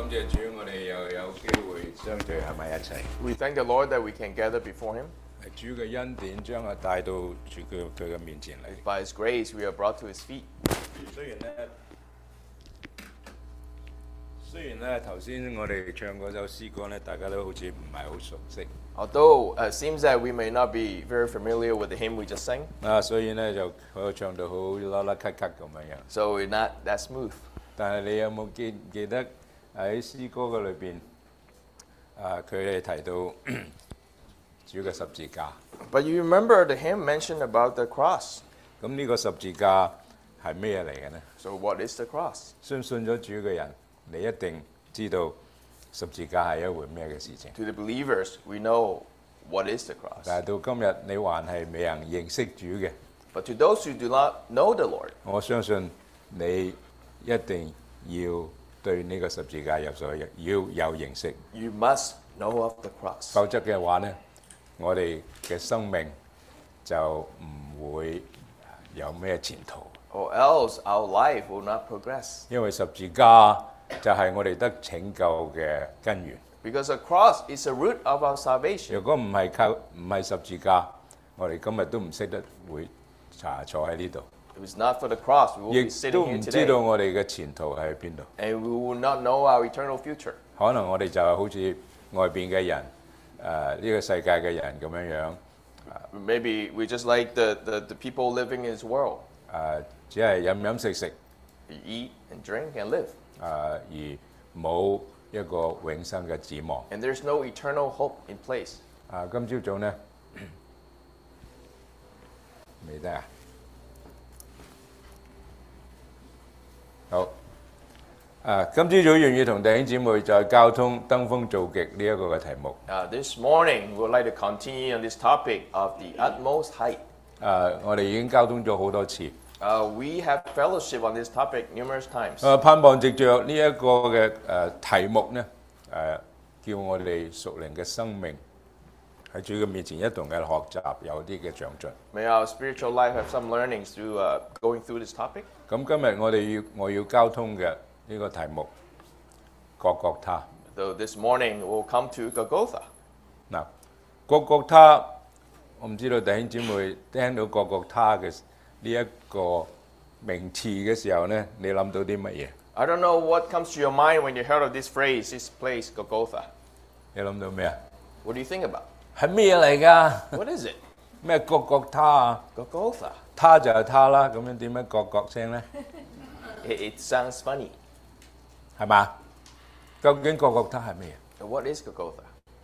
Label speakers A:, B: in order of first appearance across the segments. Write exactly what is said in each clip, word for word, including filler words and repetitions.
A: 謝主，我哋又有機會相聚喺埋一齊。
B: We thank the Lord that we can gather before Him.
A: 係主嘅恩典將我帶到主佢佢嘅面前嚟。
B: By His grace, we are brought to His feet.
A: 雖然咧，雖然咧頭先我哋唱嗰首詩歌咧，大家都好似唔係好熟悉
B: Although uh, it seems that we may not be very familiar with the hymn we just sang,
A: 啊，所以咧就佢唱到好啦啦咳咳咁樣樣。
B: so we're not that smooth.
A: 但係你有冇記記得喺詩歌嘅裏邊啊？佢哋提到主嘅十字架。
B: But you remember the hymn mentioned about the cross.
A: 咁呢個十字架係咩嚟嘅呢？
B: So what is the cross?
A: 相信咗主嘅人，你一定知道十字架係一回咩嘅事情。
B: To the believers, we know what is the cross.
A: 但係到今日你還係未能認識主嘅，
B: But to those who do not know the Lord,
A: 我相信你一定要對呢個十字架有所要有認識，
B: you must know of the cross.
A: 否則嘅話呢，我哋嘅生命就唔會有咩前途。
B: Or else our life will not progress.
A: 因為十字架就係我哋得拯救嘅根源。
B: Because the cross is the root of our salvation.
A: 如果唔係靠唔係十字架，我哋今日都唔識得會查坐喺呢度，
B: If it's not for the cross, we will
A: 亦
B: be sitting
A: 都
B: here
A: 唔知道
B: today.
A: 我哋嘅前途喺邊度。
B: And we will not know our eternal future.
A: 可能我哋就係好似外邊嘅人，誒、呢、個世界嘅人咁樣樣，
B: Maybe we're just like the, the, the people living in this world.
A: 誒、只係飲飲食食，
B: You eat and drink and live.
A: 誒、而冇一個永生嘅指望。
B: And there's no eternal hope in place.
A: 啊，今朝早呢，未得啊？好。啊，今朝早願意同弟兄姊妹在交通登峰造極呢一個嘅題目。
B: Uh, this morning, we would like to continue on this topic of the utmost height.
A: 啊，我哋已經交通咗好多次。
B: Uh, we have fellowship on this topic numerous times.
A: 啊，盼望藉着呢一個嘅誒題目呢，誒、叫我哋屬靈嘅生命喺主嘅面前一同嘅學習，有啲嘅長進。
B: May our spiritual life have some learnings through uh, going through this topic.
A: 咁今日我哋要我要交通嘅呢個題目，各各他。
B: So this morning, we'll come to Golgotha.
A: 嗱，各各他，我唔知道弟兄姊妹聽到各各他嘅呢一個名詞嘅時候呢，你諗到啲乜嘢？
B: I don't know what comes to your mind when you heard of this phrase, this place, Golgotha.
A: 你諗到咩啊？
B: What do you think about?
A: 係咩嚟㗎？
B: What is it?
A: 咩各各他啊？
B: Golgotha.
A: 他就係他啦，咁樣點樣各各聲呢？
B: It, it sounds funny.
A: 係嘛？究竟各各他係咩嘢？
B: What is Golgotha?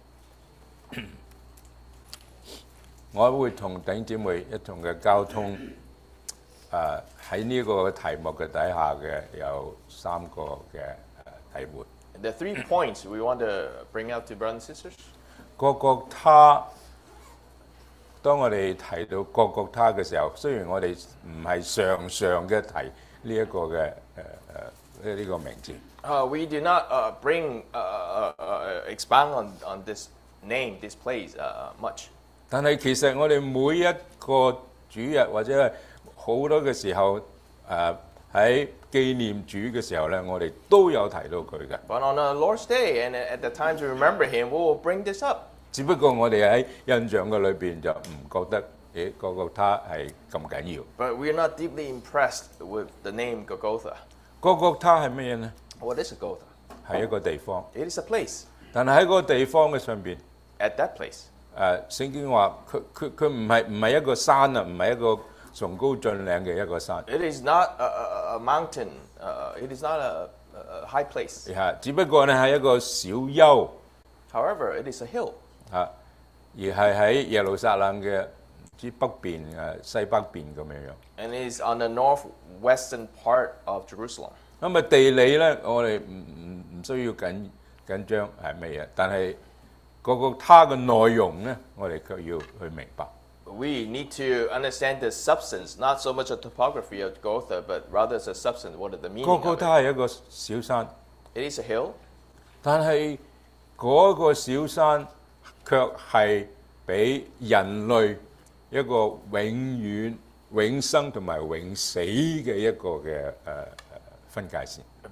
A: 我會同弟兄姊妹一同嘅交通，誒喺呢個題目嘅底下嘅有三個嘅誒體會。
B: There are three points we want to bring out to brothers and sisters.
A: 各各他，當我哋提到各各他嘅時候，雖然我哋唔係常常嘅提呢一個嘅誒誒呢呢個名字，
B: Uh, we do not uh, bring, uh, uh, uh, expound on, on this name, this place uh, much.
A: 但係其實我哋每一個主日或者係好多嘅時候，誒喺紀念主嘅時候咧，我哋都有提到佢嘅。
B: But on the Lord's Day and at the times we remember Him, we will bring this up.
A: 只不過我哋喺印象嘅裏邊就唔覺得，誒各各他係咁緊要。
B: But we are not deeply impressed with the name Golgotha.
A: 各各他係乜嘢呢？
B: What is Golgotha?
A: 係一個地方，
B: It is a place.
A: 但係喺嗰個地方嘅上邊。
B: At that place,
A: 誒聖經話佢佢佢唔係唔係一個山啊，唔係一個崇高峻嶺嘅一個山，
B: it is not a, a, a mountain. Uh, it is not a, a high place.
A: 係只不過咧係一個小丘
B: However, it is a hill.
A: 嚇，而係喺耶路撒冷嘅唔知北邊誒西北邊咁樣樣。
B: And it is on the northwestern part of Jerusalem.
A: 咁啊地理咧，我哋唔唔唔需要緊緊張係乜嘢，但係各各他嘅內容咧，我哋卻要去明白。
B: We need to understand the substance, not so much the topography of Golgotha, but rather the substance, what is the meaning
A: 各
B: of
A: 各
B: it.
A: 他係一個小山，
B: It is a hill,
A: 但係嗰個小山卻係俾人類一個永遠、永生同埋永死嘅一個嘅誒誒分界線。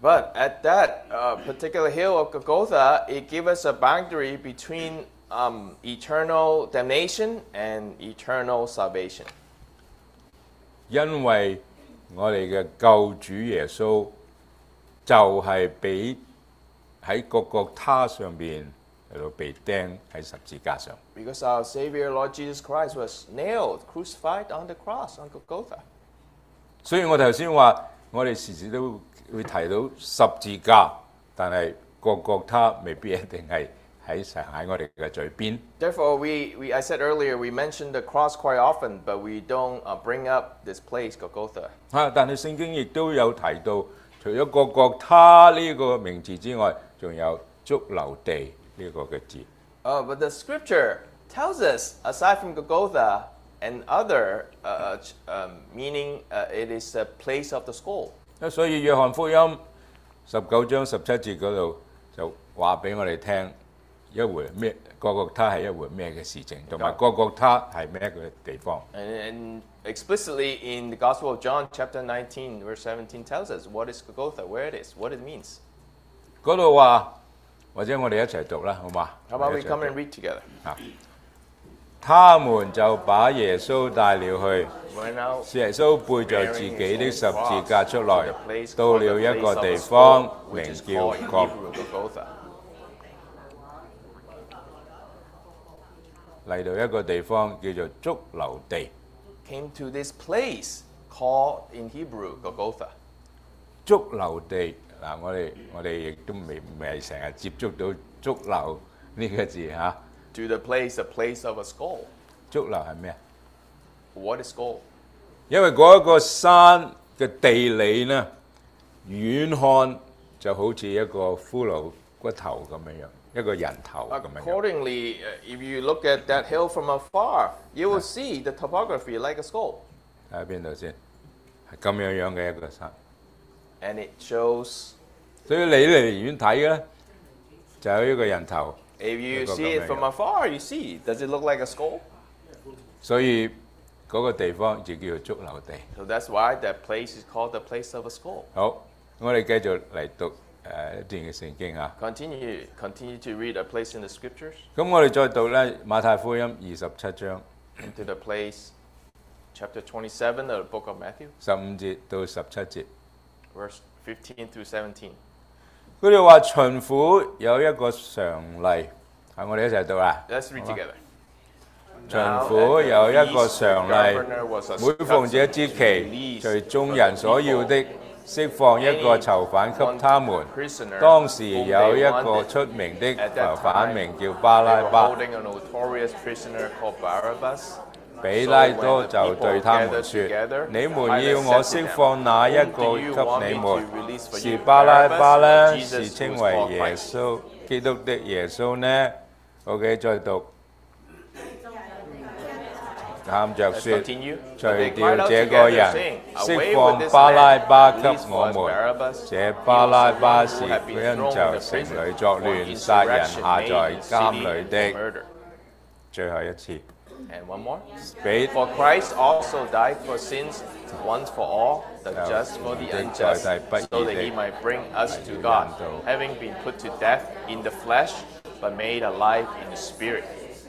B: But at that uh, particular hill of Golgotha, it gave us a boundary between um, eternal damnation and eternal salvation.
A: 因為我哋嘅救主耶穌就係俾喺各各他上邊嚟到被釘喺十字架上。
B: Because our Savior, Lord Jesus Christ, was nailed, crucified on the cross on Golgotha.
A: 所以我頭先話，我哋時時都會提到十字架，但係各各他未必一定係喺成喺我哋嘅嘴邊。
B: Therefore, we, we, I said earlier, we mentioned the cross quite often, but we don't uh, bring up this place, Golgotha.
A: 啊，但係聖經亦都有提到，除咗各各他呢個名字之外，仲有髑髏地呢個嘅字。
B: Uh, but the scripture tells us, aside from Golgotha and other uh, um, meaning, uh, it is a place of the skull.
A: 所以約翰福音十九章十七節嗰度就話俾我哋聽，一回咩各各他係一回咩嘅事情，同埋各各他係咩嘅地方。
B: And, and explicitly in the Gospel of John, chapter nineteen, verse seventeen, tells us what is Golgotha, where it is, what it means.
A: 嗰度話，或者我哋一齊讀啦，好嘛？
B: How about we come and read together?
A: 啊，他們就把耶穌帶了去。
B: We're now
A: 耶穌背着自己的十字架出來，到了一個地方，名
B: which is
A: 叫
B: called in
A: 各
B: Hebrew Golgotha.
A: 嚟到一個地方叫做髑髏地。
B: Came to this place called in Hebrew Golgotha.
A: 髑髏地嗱，我哋我哋亦都未未成日接觸到髑髏呢個字嚇。
B: To the place, the place of a skull.
A: 髑髏係咩啊？
B: What is skull?
A: 因為嗰一個山嘅地理呢，遠看就好似一個骷髏骨頭咁樣樣，一個人頭咁樣樣。
B: Accordingly, uh, if you look at that hill from afar, you will see the topography like a skull.
A: 睇下邊度先，係咁樣樣嘅一個山。
B: And it shows,
A: 所以你離遠睇嘅咧，就有一個人頭。
B: if you
A: Like a
B: see it from
A: cameo.
B: afar, you see, does it look like a skull?
A: 所以嗰個地方就叫做髑髏地。
B: So that's why that place is called the place of a skull.
A: 好，我哋繼續嚟讀誒、呃、一段嘅聖經啊。
B: Continue, continue to read a place in the scriptures
A: 咁我哋再讀咧馬太福音二十七章
B: into the place, chapter twenty-seven of the book of Matthew,
A: 十五節到十七節。
B: verse fifteen through seventeen.
A: 佢哋話巡撫有一個常例，係我哋一齊讀啊。
B: Let's read
A: 好嘛
B: together.
A: 巡撫有一個常例，每逢這節期，隨眾人所要的，釋放一個囚犯給他們。當時有一個出名的囚犯，名叫巴拉巴。
B: holding a notorious prisoner called Barabbas.
A: 比拉多就對他們說：你們要我釋放哪一個給你們？是巴拉巴呢？是稱為耶穌基督的耶穌呢 ？OK， 再讀。喊着說：除掉這個人，釋放巴拉巴給我們。這巴拉巴是因就城裏作亂、殺人、下在監裏的。最後一次。
B: And one more.
A: 俾
B: For Christ also died for sins once for all, the just for the unjust, so that he might bring us to God, having been put to death in the flesh, but made alive in the spirit.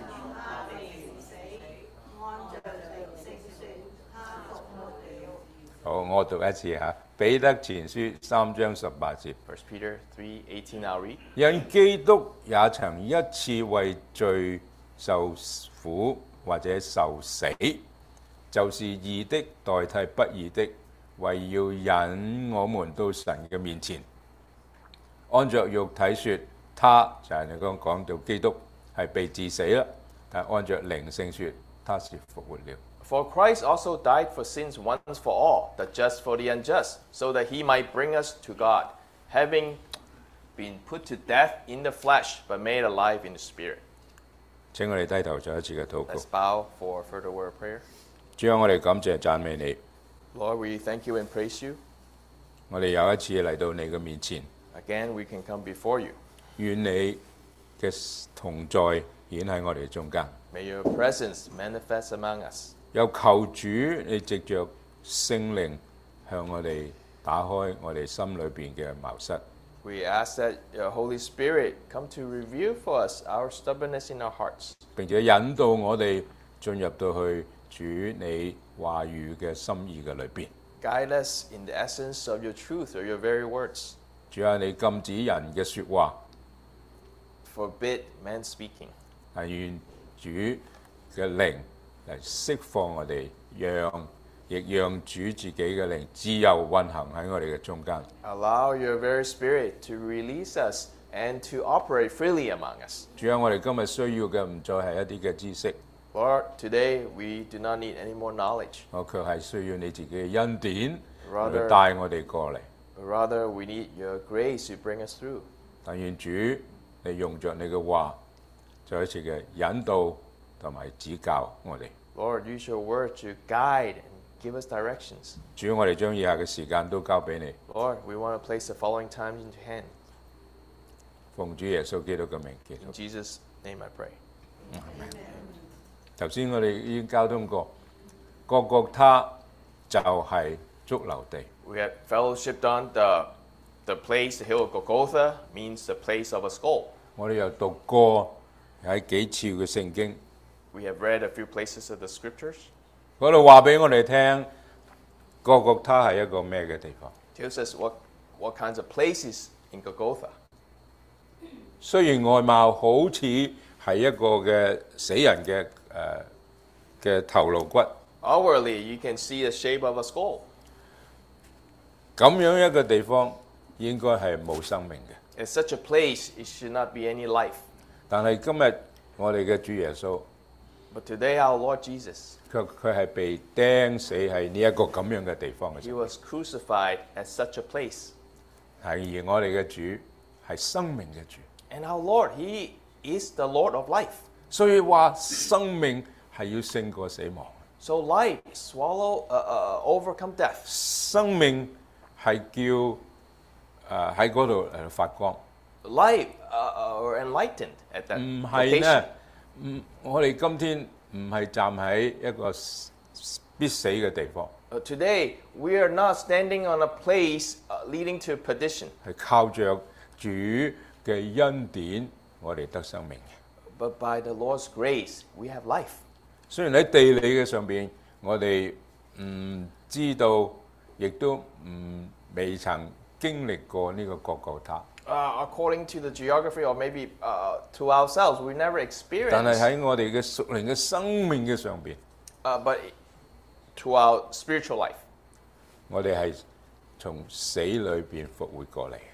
A: 好，我讀一次嚇。彼得前書三章十八節。
B: First Peter three eighteen. I'll read.
A: 因基督也曾一次為罪受苦或者受死，就是義的代替不義的，為要引我們到神嘅面前。按着肉體說，他就係你剛講到基督係被治死啦，但按着靈性說，他是復活了。
B: For Christ also died for sins once for all, the just for the unjust, so that he might bring us to God, having been put to death in the flesh, but made alive in the spirit.
A: 請我哋低頭再一次嘅禱告。
B: Let's bow for a further word of prayer.
A: 主啊，我哋感謝讚美你，
B: Lord, we thank you and praise you.
A: 我哋又一次嚟到你嘅面前，
B: Again, we can come before you.
A: 願你嘅同在顯喺我哋中間。
B: May your presence manifest among us.
A: 又求主你藉着聖靈向我哋打開我哋心裏邊嘅茅塞，
B: We ask that your Holy Spirit come to reveal for us our stubbornness in our hearts,
A: 並且引導我哋進入到去主你話語嘅心意嘅裏邊。
B: guide us in the essence of your truth or your very words.
A: 主啊，你禁止人嘅説話，
B: Forbid man speaking.
A: 係願主嘅靈嚟釋放我哋，讓亦讓主自己嘅靈自由運行喺我哋嘅中間。
B: Allow your very Spirit to release us and to operate freely among us.
A: 主啊，我哋今日需要嘅唔再係一啲嘅知識，
B: Lord, today we do not need any more knowledge.
A: 我卻係需要你自己嘅恩典
B: Rather-
A: 去帶我哋過嚟。
B: Rather, we need your grace to bring us through.
A: 但願主你用着你嘅話，再一次嘅引導同埋指教我哋。
B: Lord, use your word to guide and give us directions.
A: 主，我哋將以下嘅時間都交俾你，
B: Lord, we want to place the following times into hand.
A: 奉主耶穌基督嘅名祈禱
B: In。Jesus' name I pray.
A: 頭先我哋已經交通過，各各他就係髑髏地。
B: We have fellowshipped on the, the place, the hill of Golgotha, means the place of a skull.
A: 我哋又讀過喺幾次嘅聖經，
B: We have read a few places of the scriptures.
A: 嗰度話俾我哋聽，各各他係一個咩嘅地方？
B: Tells us what, what kinds of places in Golgotha.
A: 雖然外貌好似係一個嘅死人嘅誒嘅頭顱骨，
B: Outwardly, you can see the shape of a skull.
A: 咁樣一個地方應該係冇生命嘅。
B: In such a place, it should not be any life.
A: 但係今日我哋嘅主耶穌，
B: But today, our Lord Jesus,
A: 佢佢係被釘死喺呢一個咁樣嘅地方嘅
B: he
A: 時候，
B: was crucified at such a place.
A: 係而我哋嘅主係生命嘅主，
B: And our Lord, he is the Lord of life.
A: 所以話生命係要勝過死亡，
B: So life swallow, uh, uh, overcome death.
A: 生命係叫誒喺嗰度誒發光，
B: Life uh, uh, or enlightened at that
A: 唔係
B: location.
A: 呢？唔我哋今天唔係站喺一個必死嘅地方，
B: Uh, today, we are not standing on a place uh, leading to perdition,
A: 係靠着主嘅恩典，我哋得生命嘅。
B: but by the Lord's grace, we have life.
A: 雖然喺地理嘅上邊，我哋唔知道，亦都唔未曾經歷過呢個各各他。
B: Uh, according to the geography or maybe uh, to ourselves, we never
A: 但係
B: experienced,
A: 喺我哋嘅屬靈嘅生命嘅上邊，
B: uh, but to our spiritual life,
A: 我哋係從死裏邊復活過嚟，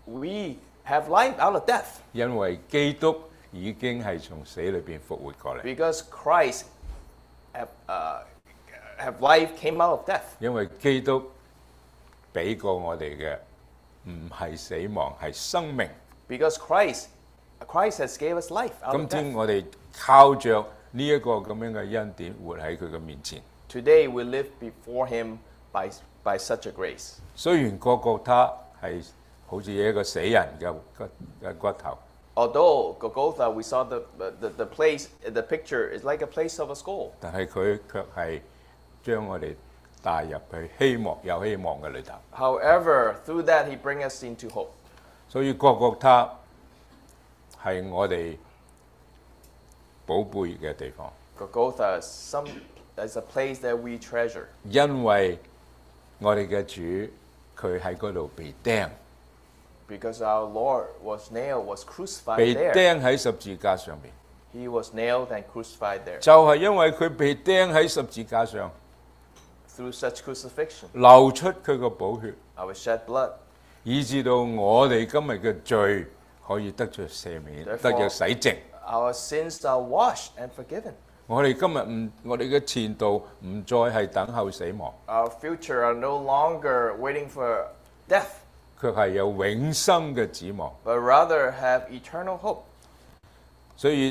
B: we have life out of death
A: 因為基督已經係從死裏邊復活過嚟，
B: because Christ have, uh, have life came out of death.
A: 因為基督俾過我哋嘅唔係死亡，係生命。
B: Because Christ, Christ has gave us life out
A: 今
B: of
A: 天
B: death.
A: 我哋靠着呢一個咁樣嘅恩典，活喺佢嘅面前。
B: Today we live before Him by, by such a grace.
A: 雖然各各他係好似一個死人嘅骨嘅骨頭，
B: Although Golgotha, we saw the, the, the place, the picture is like a place of a skull.
A: 但係佢卻係將我哋帶入去希望有希望嘅裏頭。
B: However, through that He brings us into hope.
A: 所以各各他係我哋寶貝嘅地方，
B: Golgotha is, some, is a place that we treasure
A: 因為我哋嘅主佢喺嗰度被釘，
B: because our Lord was nailed, was crucified
A: 被
B: there.
A: 釘喺十字架上面，
B: He was nailed and crucified there.
A: 就係因為佢被釘喺十字架上，
B: Through such crucifixion,
A: 流出佢個寶血，
B: our shed blood.
A: 以致到我哋今日嘅罪可以得着赦免，
B: Therefore-
A: 得着洗淨。
B: Our sins are washed and forgiven.
A: 我哋今日唔，我哋嘅前途唔再係等候死亡，
B: Our future are no longer waiting for death,
A: 卻係有永生嘅指望。
B: but rather have eternal hope.
A: 所以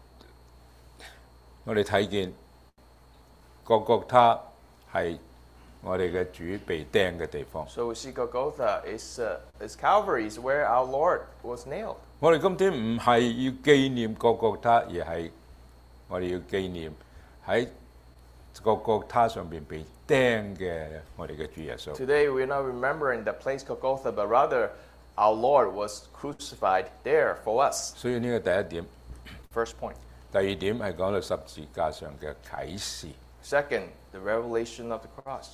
A: 我哋睇見各各他係我哋嘅主被釘嘅地方。
B: So we see Golgotha is, uh, is Calvary, is where our Lord was nailed.
A: 我哋今天唔係要紀念各各他，而係我哋要紀念喺各各他上邊被釘嘅我哋嘅主耶穌。
B: Today we're not remembering the place Golgotha, but rather our Lord was crucified there for us.
A: 所以呢個第一點。
B: First point.
A: 第二點係講到十字架上嘅啟示。
B: Second, the revelation of the cross.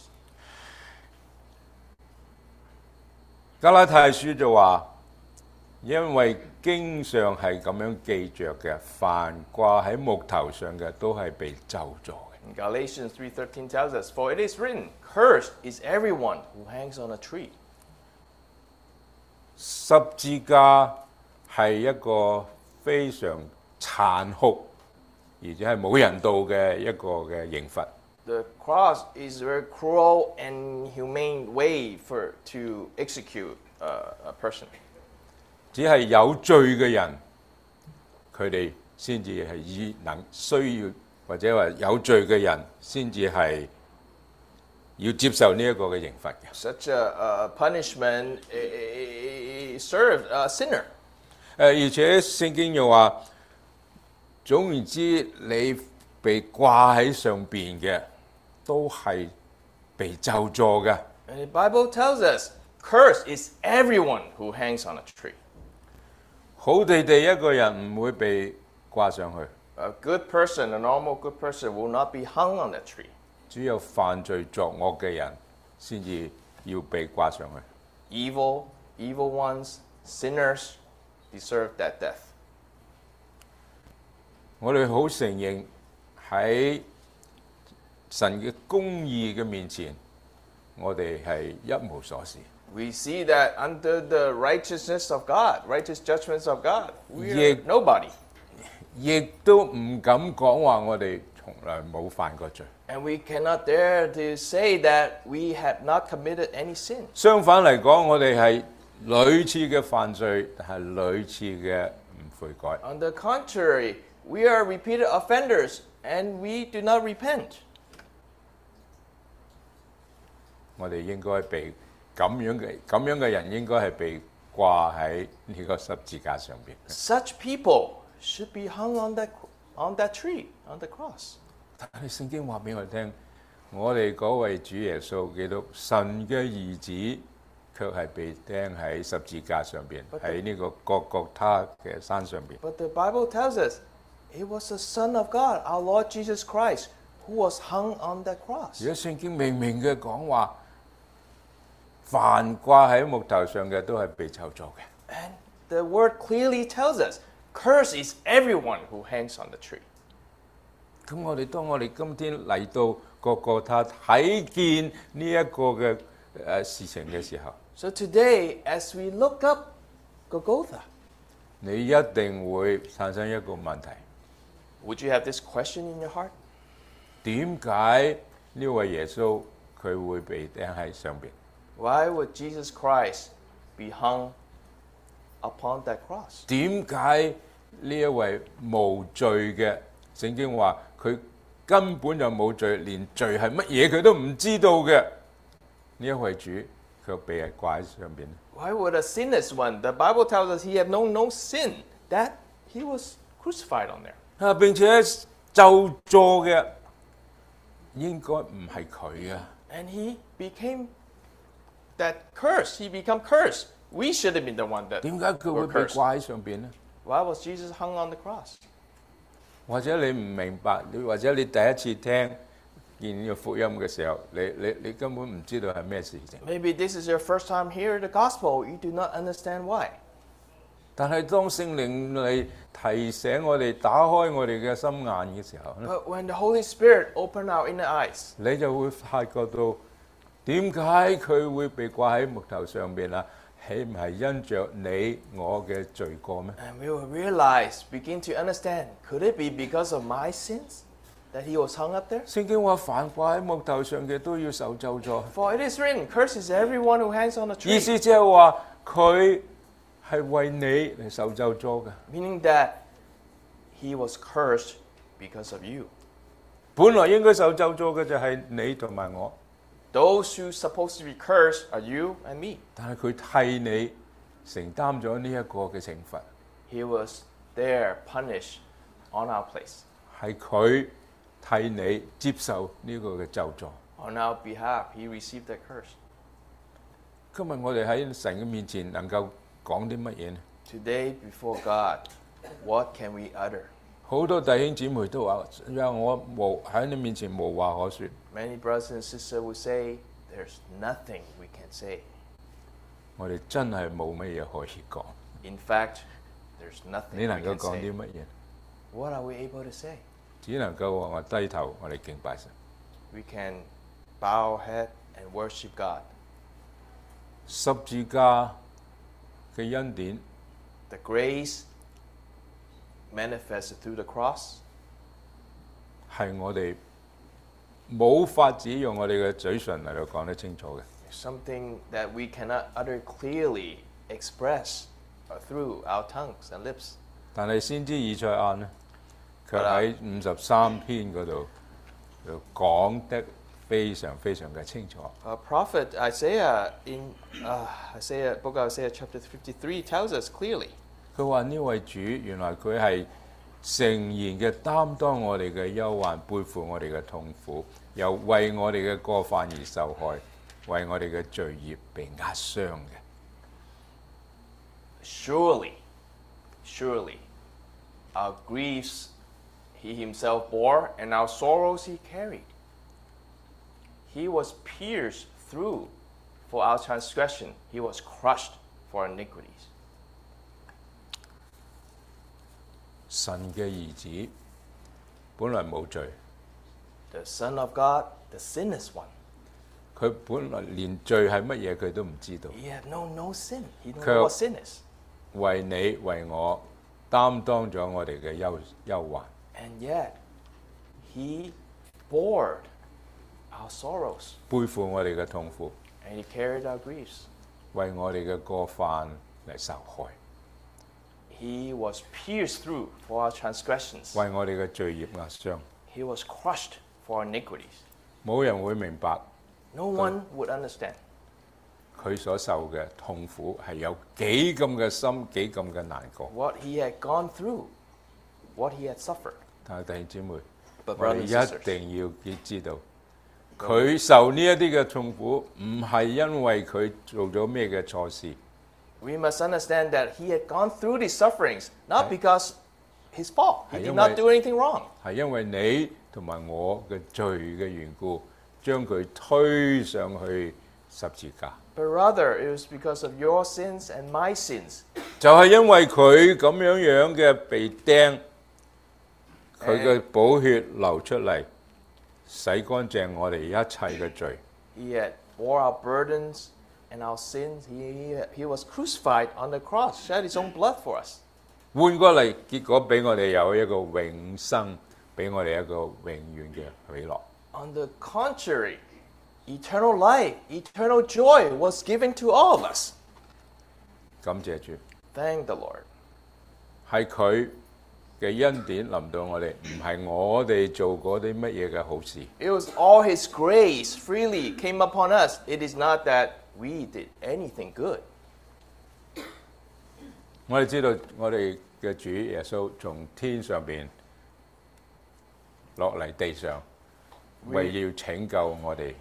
A: 加拉太書就話，因為經上係咁樣記着嘅，凡掛喺木頭上嘅都係被咒詛嘅。
B: And Galatians three thirteen tells us, "For it is written, cursed is everyone who hangs on a tree."
A: 十字架係一個非常殘酷，而且係冇人道嘅一個嘅刑罰。
B: The cross is a very cruel and humane way for to execute uh, a person.
A: 只係有罪嘅人，佢哋先至係以能需要，或者話有罪嘅人先至係要接受呢一個嘅刑罰嘅。
B: Such a, a punishment eh, eh, served a sinner.
A: 誒，而且聖經又話，總言之，你被掛喺上邊嘅，都係被咒詛嘅。
B: And the Bible tells us, cursed is everyone who hangs on a tree.
A: 好地地一個人唔會被掛上去，
B: A good person, a normal good person, will not be hung on that tree.
A: 只有犯罪作惡嘅人先至要被掛上去。
B: Evil, evil ones, sinners deserve that death.
A: 我哋好承認喺神嘅公義嘅面前，我哋係一無所事。
B: We see that under the righteousness of God, righteous judgments of God, we are
A: Yeah.
B: nobody.
A: 亦都唔敢講話我哋從來冇犯過罪。
B: And we cannot dare to say that we have not committed any sin.
A: 相反嚟講，我哋係屢次嘅犯罪，但係屢次嘅唔悔改。
B: On the contrary, we are repeated offenders and we do not repent.
A: 我哋應該被咁樣嘅咁樣嘅人應該係被掛喺呢個十字架上邊。
B: Such people should be hung on that on that tree, on the cross.
A: 但係聖經話俾我哋聽，我哋嗰位主耶穌基督神嘅兒子，卻係被釘喺十字架上邊，喺呢個各各他嘅山上邊。
B: But the Bible tells us it was the Son of God, our Lord Jesus Christ, who was hung on that cross.
A: 而家聖經明明嘅講話，凡掛喺木頭上嘅都係被咒詛嘅。
B: And the word clearly tells us, cursed is everyone who hangs on the tree.
A: 咁我哋當我哋今天嚟到各個他睇見呢一個嘅誒事情嘅時候，
B: So today, as we look up Golgotha,
A: 你一定會產生一個問題：
B: would you have this question in your heart?
A: 點解呢位耶穌佢會被釘喺上邊？
B: Why would Jesus Christ be hung upon that cross?
A: 點解呢一位無罪嘅聖經話佢根本就冇罪，連罪係乜嘢佢都唔知道嘅呢一位主，卻被人掛喺上邊？
B: Why would a sinless one? The Bible tells us he had known no sin, that he was crucified on there.
A: 啊！並且咒詛嘅應該唔係佢啊！
B: And he became that curse. He became cursed. We should have been the one that
A: 點解佢會
B: were
A: 被
B: cursed.
A: 掛喺上邊呢？
B: Why was Jesus hung on the cross?
A: 或者你唔明白，你或者你第一次聽見呢個福音嘅時候，你你你根本唔知道係咩事情。
B: Maybe this is your first time hearing the gospel. You do not understand why.
A: 但係當聖靈嚟提醒我哋、打開我哋嘅心眼嘅時候咧，
B: But when the Holy Spirit opened our inner eyes,
A: 你就會發覺到點解佢會被掛喺木頭上邊啊？豈唔係因着你我嘅罪過咩？
B: and we will realize, begin to understand, could it be because of my sins that he was hung up there?
A: 聖經話凡掛喺木頭上嘅都要受咒詛，
B: For it is written, cursed is everyone who hangs on a
A: 意
B: tree.
A: 思即係話佢係為你嚟受咒詛嘅。
B: Meaning that he was cursed because of you.
A: 本來應該受咒詛嘅就係你同埋我，
B: Those who are supposed to be cursed are you and me.
A: 但係佢替你承擔咗呢一個嘅懲罰，
B: He was there punished on our place.
A: 係佢替你接受呢個嘅咒詛。
B: On our behalf, he received that curse.
A: 今日我哋喺神嘅面前能夠講啲乜嘢呢？
B: Today, before God, what can we utter?
A: 好多弟兄姊妹都話：讓我無喺你面前無話可説。
B: Many brothers and sisters will say, there's nothing we can say.
A: 我哋真係冇乜嘢可以講。
B: In fact, there's nothing
A: 你
B: we
A: 能夠
B: can
A: 講
B: say.
A: 啲乜嘢？
B: What are we able to say?
A: 只能夠話我低頭，我哋敬拜神。
B: We can bow our head and worship God.
A: 十字架嘅恩典
B: The grace manifested through the cross
A: 係我哋冇法子用我哋嘅嘴唇嚟到講得清楚嘅。
B: is something that we cannot utter clearly, express through our tongues and lips.
A: 但係先知以賽亞呢，佢喺五十三篇嗰度就講得非常非常嘅清楚。
B: Uh, prophet Isaiah in uh, Isaiah, book of Isaiah chapter fifty-three tells us clearly.
A: 佢話呢位主原來佢係誠然嘅擔當我哋嘅憂患，背負我哋嘅痛苦，又為我哋嘅過犯而受害，為我哋嘅罪孽被壓傷嘅。
B: Surely, surely, our griefs he himself bore, and our sorrows he carried. He was pierced through for our transgression. He was crushed for our iniquities.
A: 神嘅兒子本來冇罪，
B: The Son of God, the sinless one.
A: 佢本來連罪係乜嘢佢都唔知道，
B: He had known no sin. He didn't
A: Cur-
B: know what sin is.
A: 為你為我擔當咗我哋嘅憂憂患。
B: And yet, he bore our sorrows
A: 背負我哋嘅痛苦，
B: and he carried our griefs.
A: 為我哋嘅過犯嚟受害，
B: He was pierced through for our transgressions.
A: 為我哋嘅罪孽壓傷。
B: He was crushed for our iniquities.
A: 冇人會明白
B: No one would understand
A: 佢所受嘅痛苦係有幾咁嘅深，幾咁嘅難過。
B: what he had gone through, what he had suffered.
A: 但係弟兄姊妹，
B: But
A: 我
B: brothers and
A: 哋
B: sisters,
A: 一定要記知道，佢受呢一啲嘅痛苦，唔係因為佢做咗咩嘅錯事，
B: we must understand that he had gone through these sufferings, not because his fault. He
A: 係
B: did
A: 因
B: not
A: 為
B: do anything wrong.
A: 係因為你同埋我嘅罪嘅緣故，將佢推上去十字架。
B: But rather, it was because of your sins and my sins.
A: 就係因為佢咁樣樣嘅被釘，佢嘅寶血流出嚟，洗乾淨我哋一切嘅罪。
B: He had bore our burdens and our sins. He, he, he was crucified on the cross, shed his own blood for us.
A: 換過嚟，結果俾我哋有一個永生，俾我哋一個永遠嘅喜樂。
B: On the contrary, eternal life, eternal joy was given to all of us.
A: 感謝主，
B: Thank the Lord.
A: 係佢嘅恩典臨到我哋，唔係我哋做嗰啲乜嘢嘅好事。
B: It was all his grace freely came upon us. It is not that we did anything good.
A: 我哋知道我哋嘅主耶穌從天上邊落嚟地上，為要拯救我哋。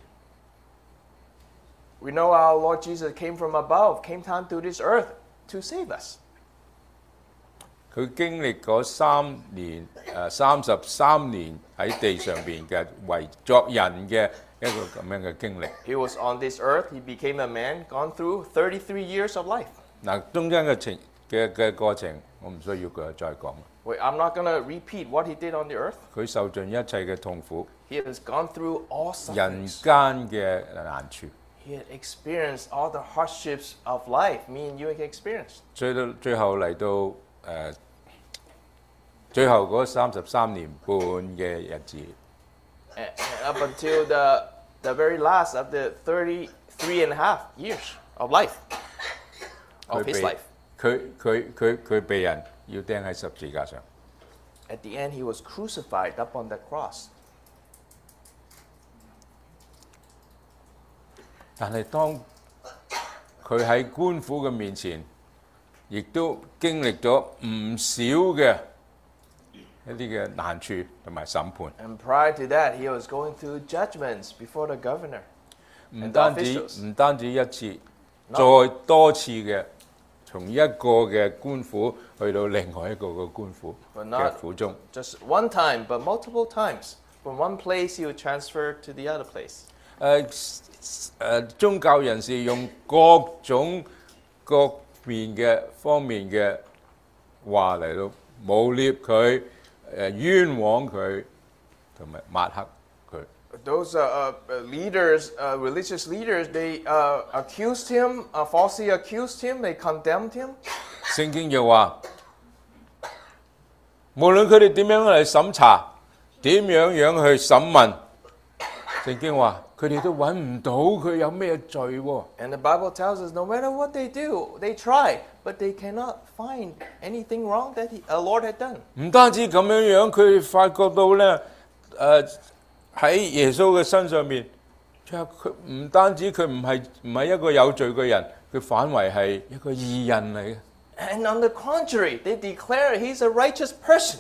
B: We know our Lord Jesus came from above, came down to this earth to save us.
A: 佢經歷嗰三年誒三十三年喺地上邊嘅為作人嘅一個咁樣嘅經歷。
B: He was on this earth. He became a man, gone through thirty-three years of life.
A: 嗱，中間嘅情嘅嘅過程，我唔需要佢再講。
B: Wait, I'm not going to repeat what he did on the earth.
A: 佢受盡一切嘅痛苦，
B: He has gone through all
A: 人
B: sufferings.
A: 間嘅難處，
B: He had experienced all the hardships of life, me and you had experienced.
A: 最到最後嚟到誒、呃最後嗰三十三年半嘅日子，
B: And, and up until the, the very last of the thirty-three and a half years of life,
A: 佢
B: of his
A: 被
B: life.
A: 佢佢佢佢被人要釘喺十字架上。
B: At the end, he was crucified up on that cross.
A: 但係當佢喺官府嘅面前，亦都經歷咗唔少嘅一一啲嘅難處同埋審判。
B: And prior to that, he was going through judgments before the governor
A: 唔
B: and the
A: 單止
B: officials.
A: 唔單止一次，
B: No.
A: 再多次嘅從一個嘅官府去到另外一個嘅官府
B: But
A: 嘅
B: not
A: 府中。
B: just one time, but multiple times. From one place, he would transfer to the other place.
A: 誒誒宗教人士用各種各面嘅方面嘅話嚟到誣蔑佢、誒冤枉佢同埋抹黑佢。
B: Those uh, uh, leaders, uh, religious leaders, they uh, accused him, uh, falsely accused him, they condemned him.
A: 聖經就話，無論佢哋點樣嚟審查，點樣樣去審問，聖經話佢哋都揾唔到佢有咩罪喎。
B: And the Bible tells us no matter what they do, they try, but they cannot find anything wrong that he, a Lord had done.
A: 唔單止咁樣樣，佢哋發覺到咧，誒、喺耶穌嘅身上面，佢唔單止佢唔係唔係一個有罪嘅人，佢反為係一個義人嚟嘅。
B: And on the contrary, they declare he's a righteous person.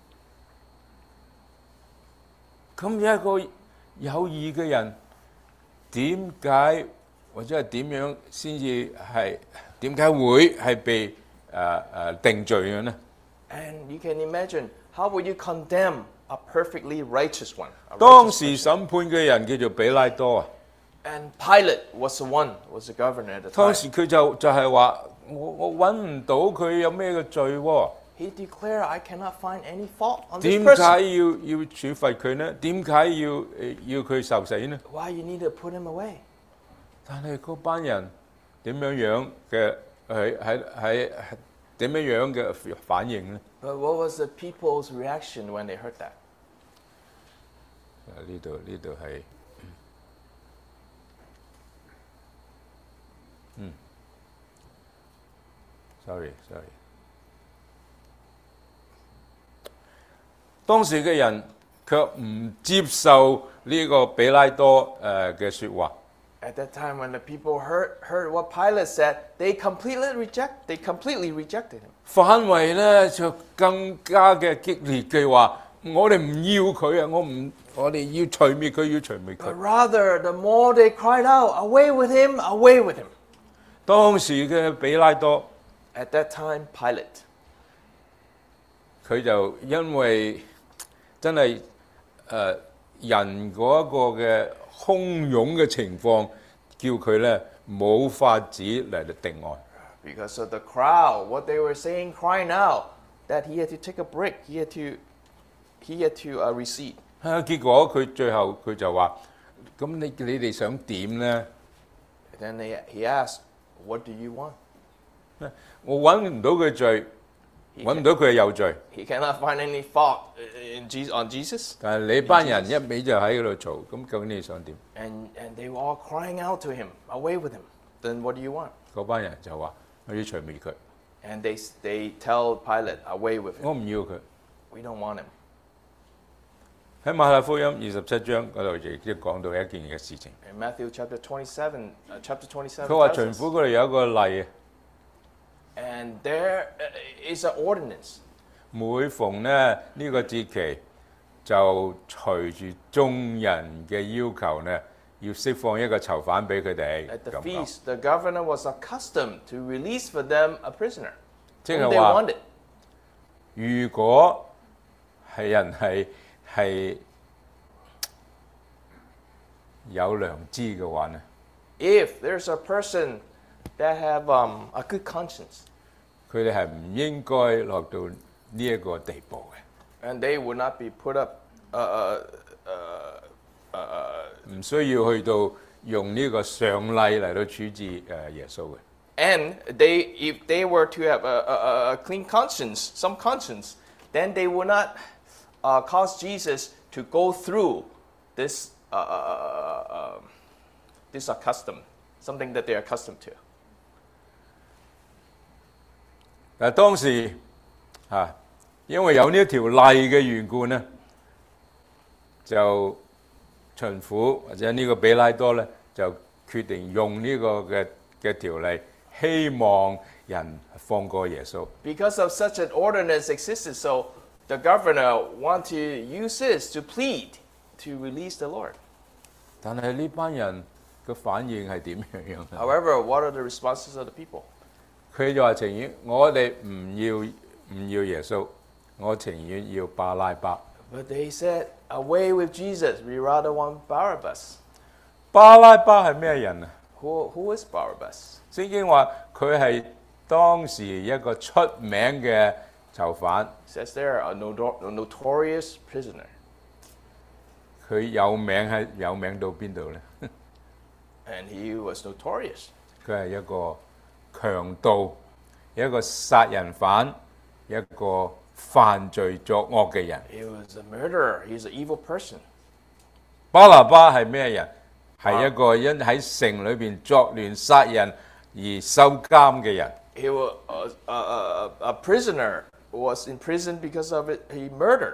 A: 咁一個有義嘅人，點解或者係點樣先至係點解會係被誒誒、呃、定罪嘅呢？
B: And you can imagine, how would you condemn a perfectly righteous one? a
A: 當
B: righteous
A: 時
B: person?
A: 審判嘅人叫做比拉多啊，
B: And Pilate was the one, was the governor at the
A: 當
B: time.
A: 時佢就就係話我我揾唔到佢有咩嘅罪喎。
B: He declared, I cannot find any fault on this
A: 點
B: person.
A: 解要要處罰佢呢？點解要誒要佢受死呢？
B: Why you need to put him away?
A: 但係嗰班人點樣樣嘅喺喺喺點樣樣嘅反應呢？
B: But what was the people's reaction when they heard that?
A: 呢度呢度係嗯，sorry sorry。當時嘅人卻唔接受呢個比拉多誒嘅説話。
B: At that time, when the people heard heard what Pilate said, they completely reject. They completely rejected him.
A: 反為咧就更加嘅激烈嘅話，我哋唔要佢啊！我唔，我哋要除滅佢，要除滅
B: But
A: 佢。
B: rather, the more they cried out, "Away with him! Away with him!"
A: 當時嘅比拉多，
B: At that time, Pilate,
A: 佢就因為真係誒、呃、人嗰一個嘅洶湧嘅情況，叫佢咧冇法子嚟到定案。
B: because of the crowd, what they were saying, crying out, that he had to take a break. He had to, he had to uh, recede.
A: 啊，結果佢最後佢就話：咁你你哋想點咧？
B: Then they, he asked, "What do you want?"
A: 我揾唔到佢罪，揾唔到佢係有罪。
B: He cannot find any fault in Jesus, on Jesus.
A: 但係你班人一味就喺嗰度嘈，咁究竟你想點？
B: And, and they were all crying out to him, "Away with him!" Then what do you want?
A: 嗰班人就話：我要除滅佢，
B: And they, they tell Pilate, "Away with him!
A: 我唔要佢。
B: We don't want him."
A: 喺馬太福音二十七章嗰度亦都講到一件嘅事情。
B: In Matthew chapter twenty-seven, uh, chapter twenty-seven,
A: 佢話
B: tells
A: 巡
B: us,
A: 撫嗰度有一個例啊，
B: and there uh, is an ordinance.
A: 每逢咧呢、呢個節期，就隨住眾人嘅要求呢，要釋放一個囚犯俾佢哋。
B: At the
A: 咁講
B: feast, the governor was accustomed to release for them a prisoner
A: 即
B: whom
A: 係
B: they
A: 話，
B: wanted.
A: 如果係人係係有良知嘅話呢，
B: If there's a person that have um, a good conscience,
A: 佢哋係唔應該落到呢一個地步嘅。
B: and they would not be put up, uh, uh, uh, uh,
A: 唔需要去到用呢個上例嚟到處置誒耶穌嘅。
B: and they, if they were to have a, a, a clean conscience, some conscience, then they would not uh, cause Jesus to go through this, uh, uh, uh, this accustom, something that they're accustomed to.
A: 但係當時嚇、啊，因為有呢一條例嘅緣故呢，就巡撫或者呢個比拉多咧，就決定用呢個嘅嘅條例，希望人放過耶穌。
B: Because of such an ordinance existed, so the governor want to use this to plead to release the Lord.
A: 但係呢班人嘅反應係點樣樣？
B: However, what are the responses of the people?
A: 佢就話情願我哋唔要唔要耶穌，我情願要巴拉巴。
B: But they said, away with Jesus, we rather want Barabbas.
A: 巴拉巴係咩人啊？
B: Who, who is Barabbas?
A: 聖經話佢係當時一個出名嘅囚犯，
B: It says there, a, notor- a notorious prisoner.
A: 佢有名係有名到邊度呢？
B: And he was notorious.
A: 佢係一個強盜，一個殺人犯，一個犯罪作惡嘅人。
B: He was a murderer. He's an evil person.
A: 巴拿巴係咩人？係一個因喺城裏邊作亂殺人而受監嘅人。
B: He was a, a, a, a prisoner who was in prison because of it. He murdered.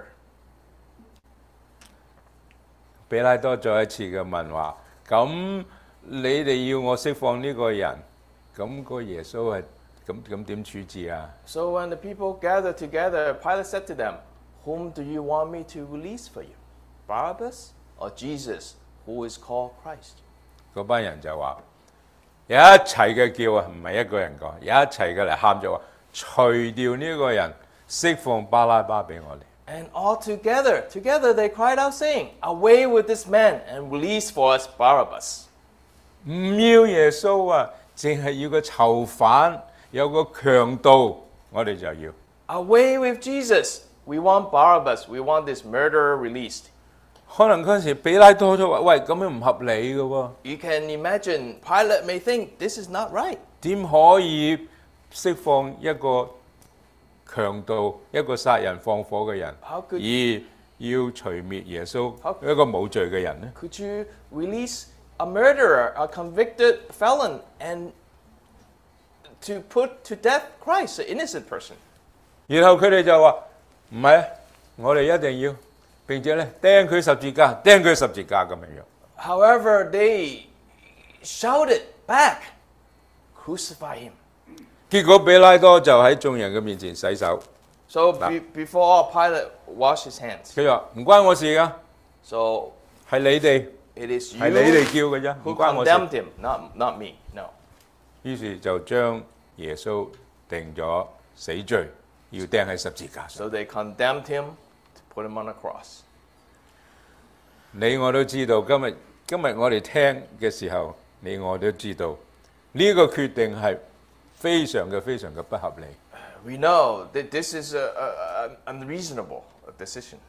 A: 比拉多再一次嘅問話：咁你哋要我釋放呢個人，咁個耶穌係咁咁點處置啊？
B: So when the people gathered together, Pilate said to them, whom do you want me to release for you? Barabbas or Jesus, who is called Christ?
A: 嗰班人就話：一齊嘅叫啊，唔係一個人講，一齊嘅嚟喊就話：除掉呢個人，釋放巴拉巴俾我哋。
B: And all together, together they cried out, saying, away with this man and release for us Barabbas.
A: 唔要耶穌啊，淨係要個囚犯，有個強盜，我哋就要。
B: Away with Jesus. We want Barabbas. We want this murderer released.
A: 可能嗰陣時比拉多都話：喂，咁樣唔合理嘅喎，
B: You can imagine Pilate may think this is not right.
A: 點可以釋放一個強盜、一個殺人放火嘅人，
B: How could-
A: 而要除滅耶穌
B: How-
A: 一個冇罪嘅人呢？
B: Could you release a murderer, a convicted felon, and to put to death Christ, an innocent person?
A: 然後佢哋就話：唔係，我哋一定要，並且咧釘佢十字架，釘佢十字架咁樣樣。
B: However, they shouted back, crucify him.
A: 結果比拉多就喺眾人嘅面前洗手，
B: So be, before Pilate washed his hands.
A: 佢話唔關我事噶，
B: So
A: 係你哋，
B: it is
A: 係你哋
B: you
A: 叫嘅啫，唔
B: who
A: 關我事。
B: condemned him, not, not me. No.
A: 於是就將耶穌定咗死罪，要釘喺十字架上。
B: So they condemned him to put him on a cross.
A: 你我都知道，今日今日我哋聽嘅時候，你我都知道呢、個決定係非常嘅非常嘅不合理。
B: We know that this is a, a, an unreasonable decision,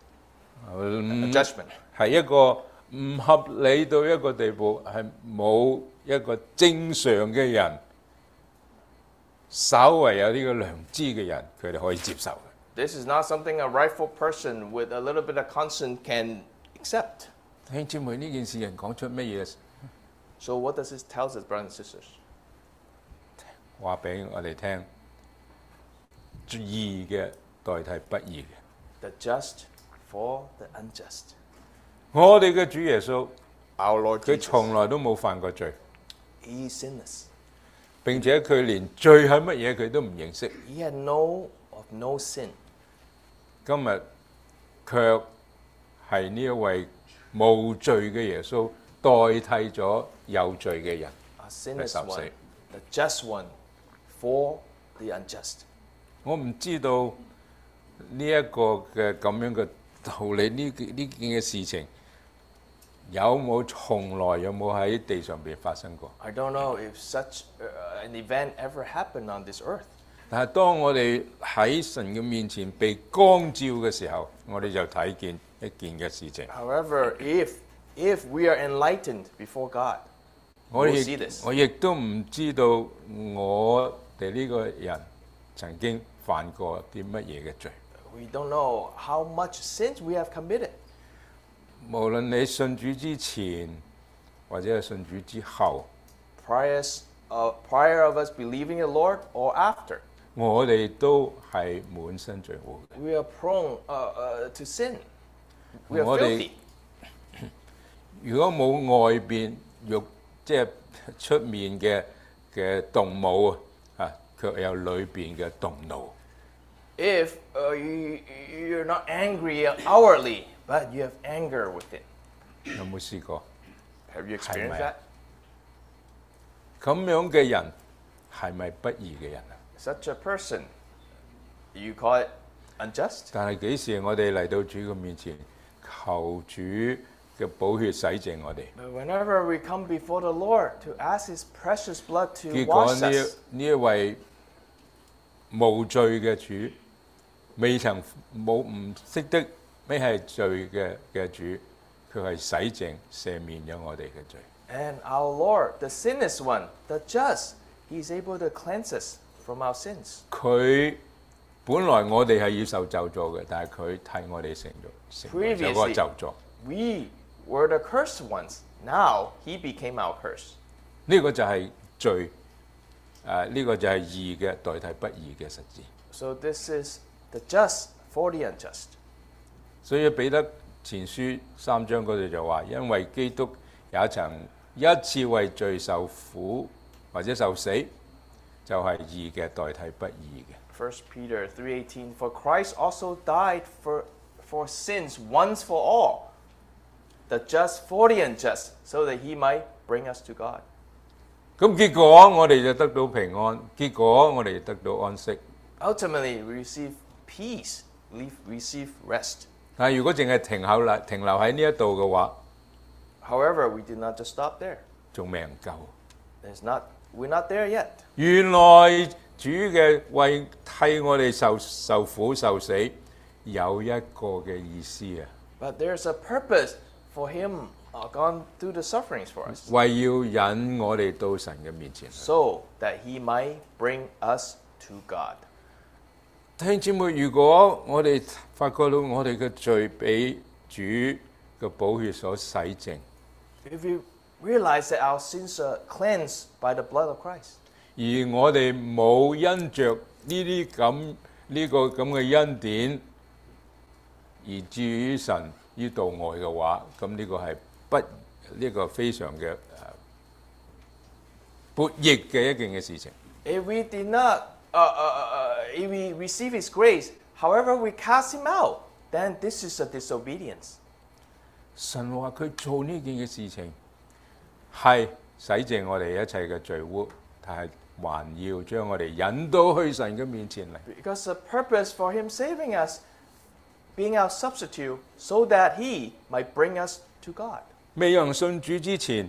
B: a judgment.
A: 係一個唔合理到一個地步，係冇一個正常嘅人，稍為有呢個良知嘅人，佢哋可以接受嘅。
B: This is not something a rightful person with a little bit of conscience can accept.
A: 弟兄姊妹，呢件事人講出乜嘢？
B: So what does this tell us, brothers and sisters?
A: 話俾我哋聽，義嘅代替不義嘅。
B: The just for the unjust.
A: 我哋嘅主耶穌，
B: Our Lord
A: 佢
B: Jesus,
A: 從來都冇犯過罪，
B: he is sinless.
A: 並且佢連罪係乜嘢佢都唔認識。
B: He had no of no sin.
A: 今日卻係呢一位無罪嘅耶穌代替咗有罪嘅人
B: A
A: 嚟
B: sinless
A: 受
B: one,
A: 死。
B: the just one for the unjust.
A: 我唔知道呢一個嘅咁樣嘅道理，呢呢件嘅事情有冇從來有冇喺地上邊發生過？
B: I don't know if such uh, an event ever happened on this earth.
A: 但係當我哋喺神嘅面前被光照嘅時候，我哋就睇見一件嘅事情。
B: However, if if we are enlightened before God,
A: 我
B: we'll
A: 亦
B: see this.
A: 我亦都唔知道我哋呢個人曾經犯過啲乜嘢嘅罪。
B: We don't know how much sins we have committed.
A: 無論你信主之前或者係信主之後，
B: Prior, uh, prior of us believing the Lord or after,
A: 我哋都係滿身罪污嘅。
B: we are prone uh, uh, to sin. We are
A: 我哋
B: filthy.
A: 如果冇外邊肉，即係出面嘅嘅動武啊，卻有裏邊嘅動怒。
B: If uh, you, you're not angry outwardly, but you have anger within.
A: 有冇試過？
B: Have you experienced
A: 係咪啊？
B: that?
A: 咁樣嘅人係咪不義嘅人啊？
B: Such a person, you call it unjust?
A: 但係幾時我哋嚟到主嘅面前，求主嘅寶血洗淨我哋？
B: But whenever we come before the Lord to ask His precious blood to
A: 結果
B: wash
A: 呢
B: us,
A: 呢一位無罪嘅主，未曾冇唔識得咩係罪嘅嘅主，佢係洗淨赦免咗我哋嘅罪。
B: and our Lord, the sinless one, the just, He's able to cleanse us from our sins.
A: 佢本來我哋係要受咒詛嘅，但係佢替我哋成咗成為咗個咒詛。
B: We were the cursed ones. Now He became our curse.
A: 呢個就係罪，誒、呢個就係義嘅代替不義嘅實質。
B: So this is the just for the unjust.
A: 所以彼得前書三章嗰度就話，因為基督也曾一次為罪受苦或者受死，就係、義嘅代替不義嘅。
B: First Peter three eighteen, for Christ also died for, for sins once for all, the just for the unjust, so that He might bring us to God.
A: 咁結果我哋就得到平安，結果我哋得到安息。
B: Ultimately, we receive peace, we receive rest.
A: 但係如果淨係停留啦，停留喺呢一度嘅話，
B: However, we did not just stop there.
A: 仲未能夠。
B: There's not, we're not there yet.
A: 原來主嘅為替我哋受受苦受死，有一個嘅意思啊，
B: But there's a purpose for Him uh, gone through the sufferings for us,
A: 為要引我哋到神嘅面前。
B: so that He might bring us to God.
A: 弟兄姊妹，如果我哋發覺到我哋嘅罪俾主嘅寶血所洗淨，
B: If we realize that our sins are cleansed by the blood of Christ,
A: 而我哋冇因着呢啲咁呢個咁嘅恩典，而至於神於道外嘅話，咁呢個係不呢、個非常嘅誒悖逆嘅一件嘅事情。
B: if we did not, uh, uh, uh, if we receive His grace, however we cast Him out, then this is a disobedience.
A: 神話佢做呢件嘅事情係洗淨我哋一切嘅罪污，但係還要將我哋引到去神嘅面前嚟。
B: Because the purpose for Him saving us, being our substitute, so that He might bring us to God.
A: 未人信主之前，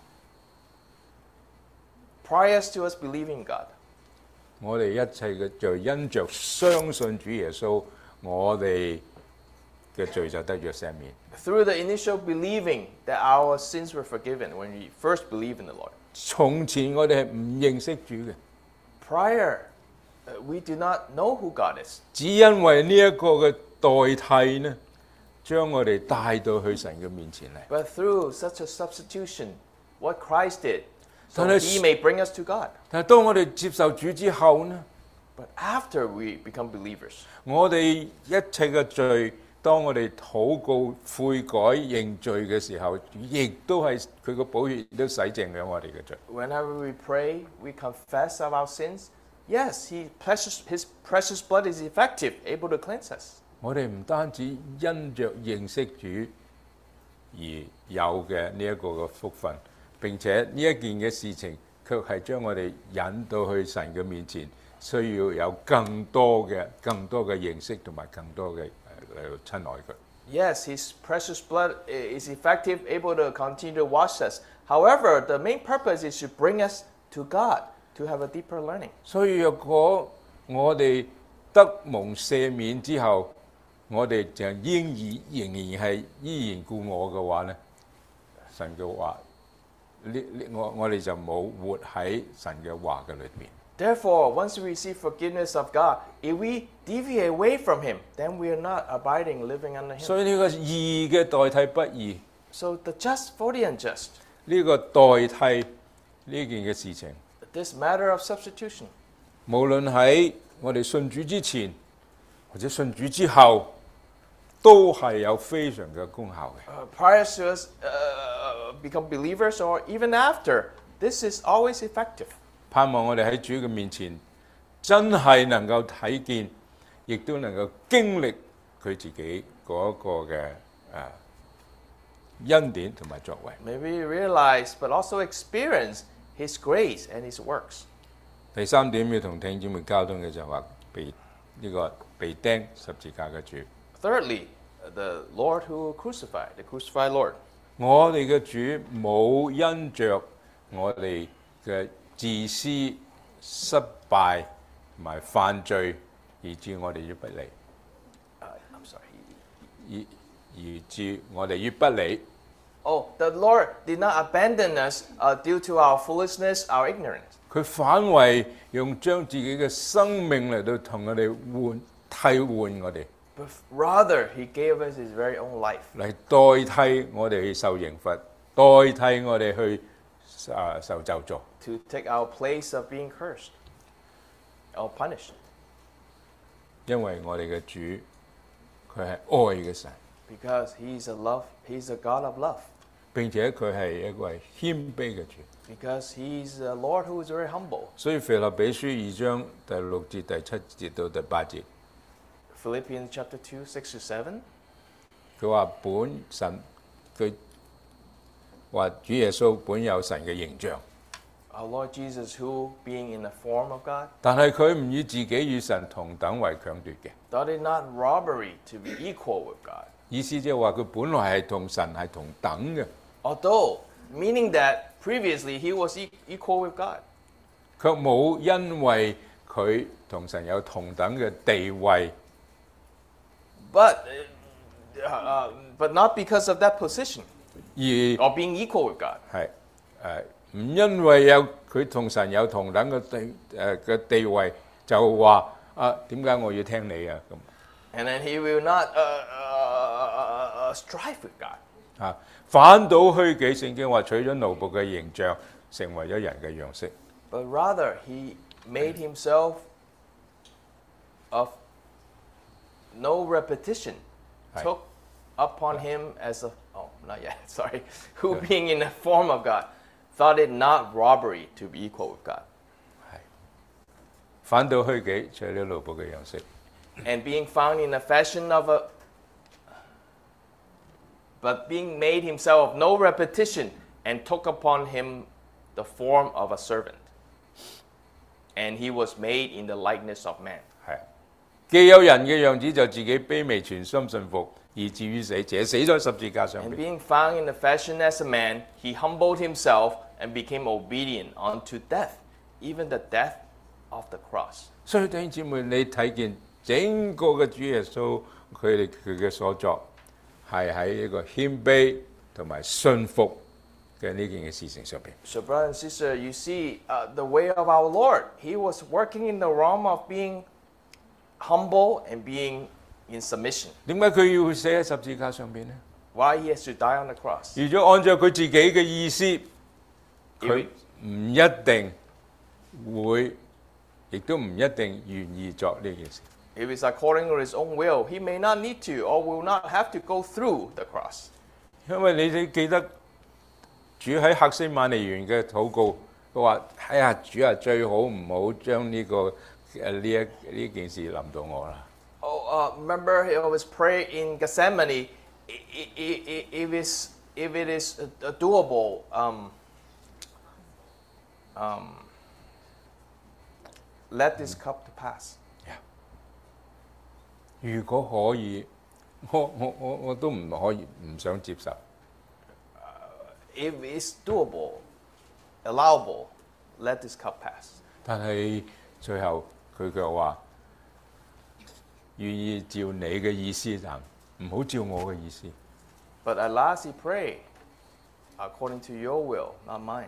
B: Prior to us believing in God,
A: 我哋一切嘅罪因着相信主耶穌，我哋嘅罪就得咗赦免。
B: through the initial believing that our sins were forgiven when we first believed in the Lord.
A: 從前我哋係唔認識主嘅，
B: Prior, uh, we do not know who God is.
A: 只因為呢一個嘅代替呢，將我哋帶到去神嘅面前嚟。
B: But through such a substitution, what Christ did, so
A: 但係
B: He may bring us to God.
A: 但係當我哋接受主之後呢，
B: But after we become believers,
A: 我哋一切嘅罪，當我哋禱告、悔改、認罪嘅時候，亦都係佢個寶血都洗淨咗我哋嘅罪。
B: whenever we pray, we confess of our sins. Yes, he precious, His precious blood is effective, able to cleanse us.
A: 我哋唔單止因着認識主而有嘅呢一個嘅福分，並且呢一件嘅事情，卻係將我哋引到去神嘅面前，需要有更多嘅、更多嘅認識同埋更多嘅誒嚟親愛佢。
B: Yes, His precious blood i- is effective, able to continue to wash us. However, the main purpose is to bring us to God, to have a deeper learning.
A: 所以若果我哋得蒙赦免之後，我哋就仍然仍然係依然故我嘅話咧，神嘅話呢呢我我哋就冇活喺神嘅話嘅裏邊。
B: Therefore, once we receive forgiveness of God, if we deviate away from Him, then we are not abiding, living under Him.
A: 所以呢個義嘅代替不義，
B: So the just for the unjust,
A: 呢、個代替呢件嘅事情，
B: this matter of substitution,
A: 無論喺我哋信主之前或者信主之後，都係有非常嘅功效嘅。
B: uh, prior to us uh, become believers or even after, this is always effective.
A: 盼望我哋喺主嘅面前，真係能夠睇見亦都能夠經歷佢自己嗰個嘅啊恩典同埋作為。
B: Maybe realize, but also experience His grace and His works.
A: 第三點要同弟兄姊妹交通嘅就係話被呢個被釘十字架嘅主。
B: Thirdly, the Lord who crucified, the crucified Lord.
A: 我哋嘅主冇因着我哋嘅自私、失敗同埋犯罪，而致我哋於不理，
B: Uh, I'm sorry.
A: 而而致我哋於不理。
B: Oh, the Lord did not abandon us uh, due to our foolishness, our ignorance.
A: 佢反為用將自己嘅生命嚟到同我哋換替換我哋，
B: But rather, He gave us His very own life
A: 嚟代替我哋去受刑罰，代替我哋去啊受咒詛，
B: to take our place of being cursed or punished.
A: 因為我哋嘅主佢係愛嘅神，
B: Because He's a love, He's a God of love.
A: 並且佢係一個係謙卑嘅主。
B: Because He's a Lord who is very humble.
A: 所以腓立比書二章第六節、第七節到第八節，
B: Philippians chapter two, six to seven.
A: 佢話本神佢話主耶穌本有神嘅形象，
B: Our Lord Jesus, who, being in the form of God,
A: 但係佢唔以自己與神同等為強奪嘅。
B: thought it not robbery to be equal with God.
A: 意思即係話佢本來係同神係同等嘅，
B: Although, meaning that previously He was e- equal with God.
A: 卻冇因為佢同神有同等嘅地位，
B: But, uh, uh, but not because of that position
A: 而
B: or being equal with God.
A: 係誒唔因為有佢同神有同等嘅地誒嘅、地位，就話啊點解我要聽你啊咁
B: And then He will not uh, uh, uh, strive with God.
A: 啊，反倒虛己，聖經話取咗奴僕嘅形象，成為咗人嘅樣式。
B: But rather, He made Himself of no repetition,
A: Right.
B: took upon Him as a, oh, not yet, sorry, who being in the form of God, thought it not robbery to be equal with God.
A: 係反倒虛己，取咗奴僕嘅樣式。
B: And being found in the fashion of a, but being made Himself of no repetition, and took upon Him the form of a servant. And He was made in the likeness of man.
A: 係既有人嘅樣子，就自己卑微，全心信服，以至於死，且死在十字架上
B: And
A: 邊。
B: being found in the fashion as a man, He humbled Himself and became obedient unto death, even the death of the cross.
A: 所以弟兄姊妹，你睇見整個嘅主耶穌，佢哋佢嘅所作係喺一個謙卑同埋信服嘅呢件嘅事情上邊。
B: So, brother and sister, you see uh, the way of our Lord. He was working in the realm of being humble and being in submission.
A: 點解佢要死喺十字架上邊呢？
B: Why He has to die on the cross?
A: 如果按照佢自己嘅意思，佢唔一定會，亦都唔一定願意作呢件事。
B: If it's according to His own will, He may not need to or will not have to go through the cross.
A: 因為你哋記得主喺客西馬尼園嘅禱告，佢話：哎呀，主啊，最好唔好將呢個誒呢一呢件事臨到我啦。
B: Oh, uh, remember He always pray in Gethsemane. i- i- i- If it's if it is uh, doable, um, um, let this cup to pass.
A: 如果可以，我我我我都唔可以唔想接受。
B: If it's doable, allowable, let this cup pass.
A: 但係最後佢卻話願意照你嘅意思行，唔好照我嘅意思。
B: But at last He prayed, according to Your will, not mine.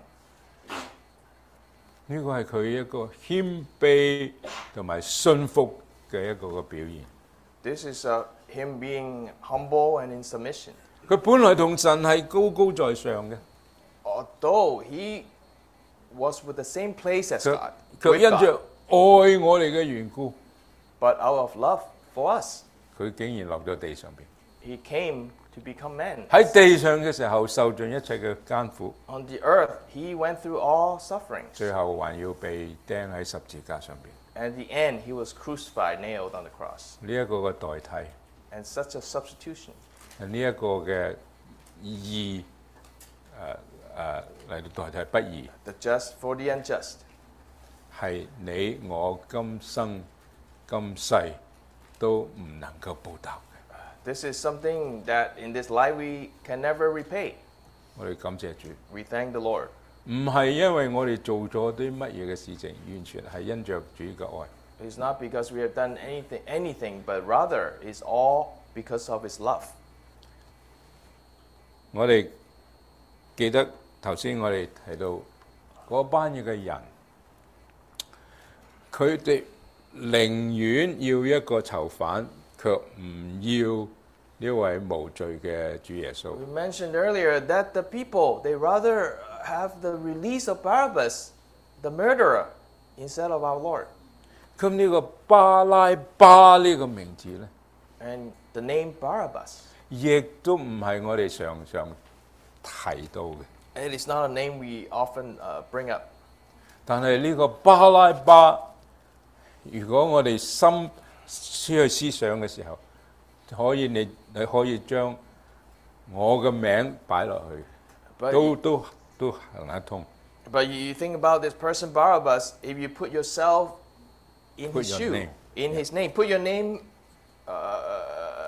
A: 呢個係佢一個謙卑同埋信服嘅一個嘅表現。
B: This is uh, Him being humble and in submission.
A: 佢本來同神係高高在上嘅，
B: Although He was with the same place as
A: 卻
B: God,
A: 卻
B: with
A: 因
B: God,
A: 着愛我哋嘅緣故，
B: but out of love for us,
A: 佢竟然落咗地上邊。
B: He came to become man.
A: 喺地上嘅時候受盡一切嘅艱苦，
B: On the earth, He went through all sufferings.
A: 最後還要被釘喺十字架上邊。
B: And at the end, he was crucified, nailed on the cross.
A: 呢一個嘅代替，
B: And such a substitution.
A: 係呢一個嘅義誒誒嚟到代替不義，
B: The just for the unjust.
A: 係你我今生今世都唔能夠報答嘅。
B: This is something that in this life we can never repay.
A: 我哋感謝主，
B: We thank the Lord.
A: 唔係因為我哋做咗啲乜嘢嘅事情，完全係因着主嘅愛。
B: It's not because we have done anything, anything, but rather it's all because of His love.
A: 我哋記得頭先我哋提到嗰班嘅人，佢哋寧願要一個囚犯，卻唔要呢位無罪嘅主耶穌。
B: We mentioned earlier that the people, they rather have the release of Barabbas, the murderer, instead of our Lord.
A: 咁呢個巴拉巴呢個名字呢，
B: And the name Barabbas,
A: 亦都唔係我哋常常提到嘅。
B: it is not a name we often uh, bring up.
A: 但係呢個巴拉巴，如果我哋心去思想嘅時候，可以你你可以將我嘅名擺落去，
B: But
A: 都都都行得通。
B: But you think about this person Barabbas, if you put yourself in
A: Put
B: his
A: your
B: shoe,
A: name.
B: in his name, put your name uh,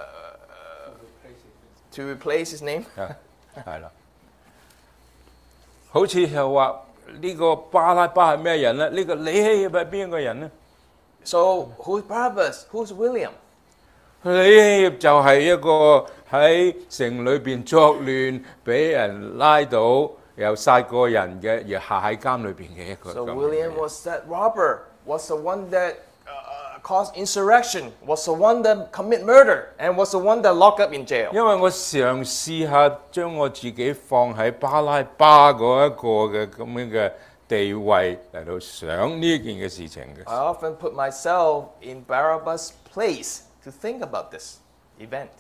B: to replace his name.
A: 啊，係啦。好似又話呢個巴拉巴係咩人咧？呢個李希業係邊個人咧？
B: So who's Barabbas? Who's William?
A: 李希業就係一個喺城裏邊作亂，俾人拉到又殺過人嘅，而下喺監裏邊嘅一個
B: So
A: 咁嘅
B: William
A: 人。
B: was that robber, was the one that uh, caused insurrection, was the one that commit murder, and was the one that locked up in jail.
A: 因為我嘗試下將我自己放喺巴拉巴嗰一個嘅咁樣嘅地位嚟到想呢件嘅事情嘅。
B: I often put myself in Barabbas' place to think about this event.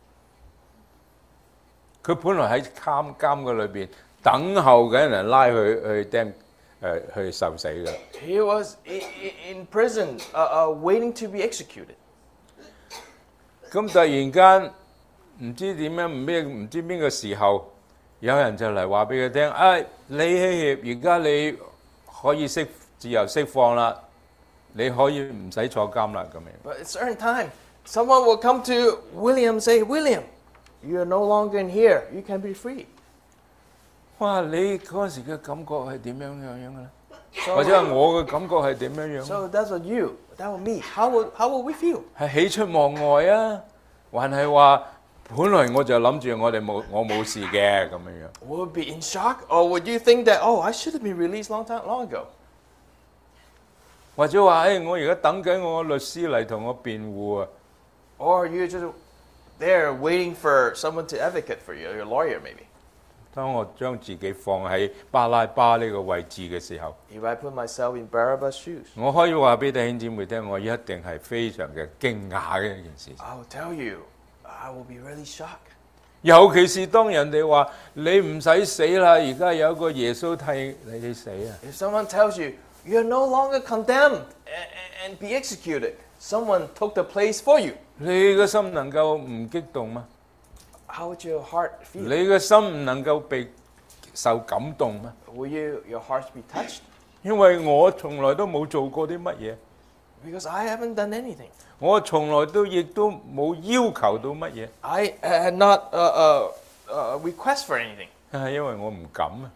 A: 佢本來喺監監嘅裏邊等候緊人拉佢去釘誒去受死嘅。
B: He was in, in prison, uh, uh, waiting to be executed.
A: 咁突然間唔知點樣唔咩唔知邊個時候，有人就嚟話俾佢聽：，誒李希業，而家你可以釋自由釋放啦，你可以唔使坐監啦咁樣。
B: But at a certain time, someone will come to William and say, William, you are no longer in here. You can be free.
A: 哇！你嗰陣時嘅感覺係點樣樣樣嘅咧？
B: So,
A: 或者係我嘅感覺係點樣樣？
B: so that's what you, that was me. How would, how would we feel?
A: 係喜出望外啊，還係話本來我就諗住我哋冇我冇事嘅咁樣樣？
B: Would we be in shock? Or would you think that, oh, I should have been released long time long ago?
A: 或者話誒，我而家等緊我律師嚟同我辯護啊！
B: Or you're just there waiting for someone to advocate for you, your lawyer maybe.
A: 當我將自己放喺巴拉巴呢個位置嘅時候，
B: If I put myself in Barabbas' shoes,
A: 我可以話俾弟兄姊妹聽，我一定係非常嘅驚訝嘅一件事。
B: I will tell you, I will be really shocked.
A: 尤其是當人哋話你唔使死啦，而家有一個耶穌替你哋死啊！
B: If someone tells you, you're no longer condemned and, and be executed, someone took the place for you,
A: 你嘅心能夠唔激動嗎？
B: how would your heart
A: 你
B: feel?
A: 嘅心唔能夠被受感動嗎？
B: Will you, your heart be touched?
A: 因為我從來都冇做過啲乜嘢，
B: Because I haven't done anything.
A: 我從來都亦都冇要求到乜嘢，
B: I had not uh, uh, uh, request for anything
A: 係因為我唔敢啊，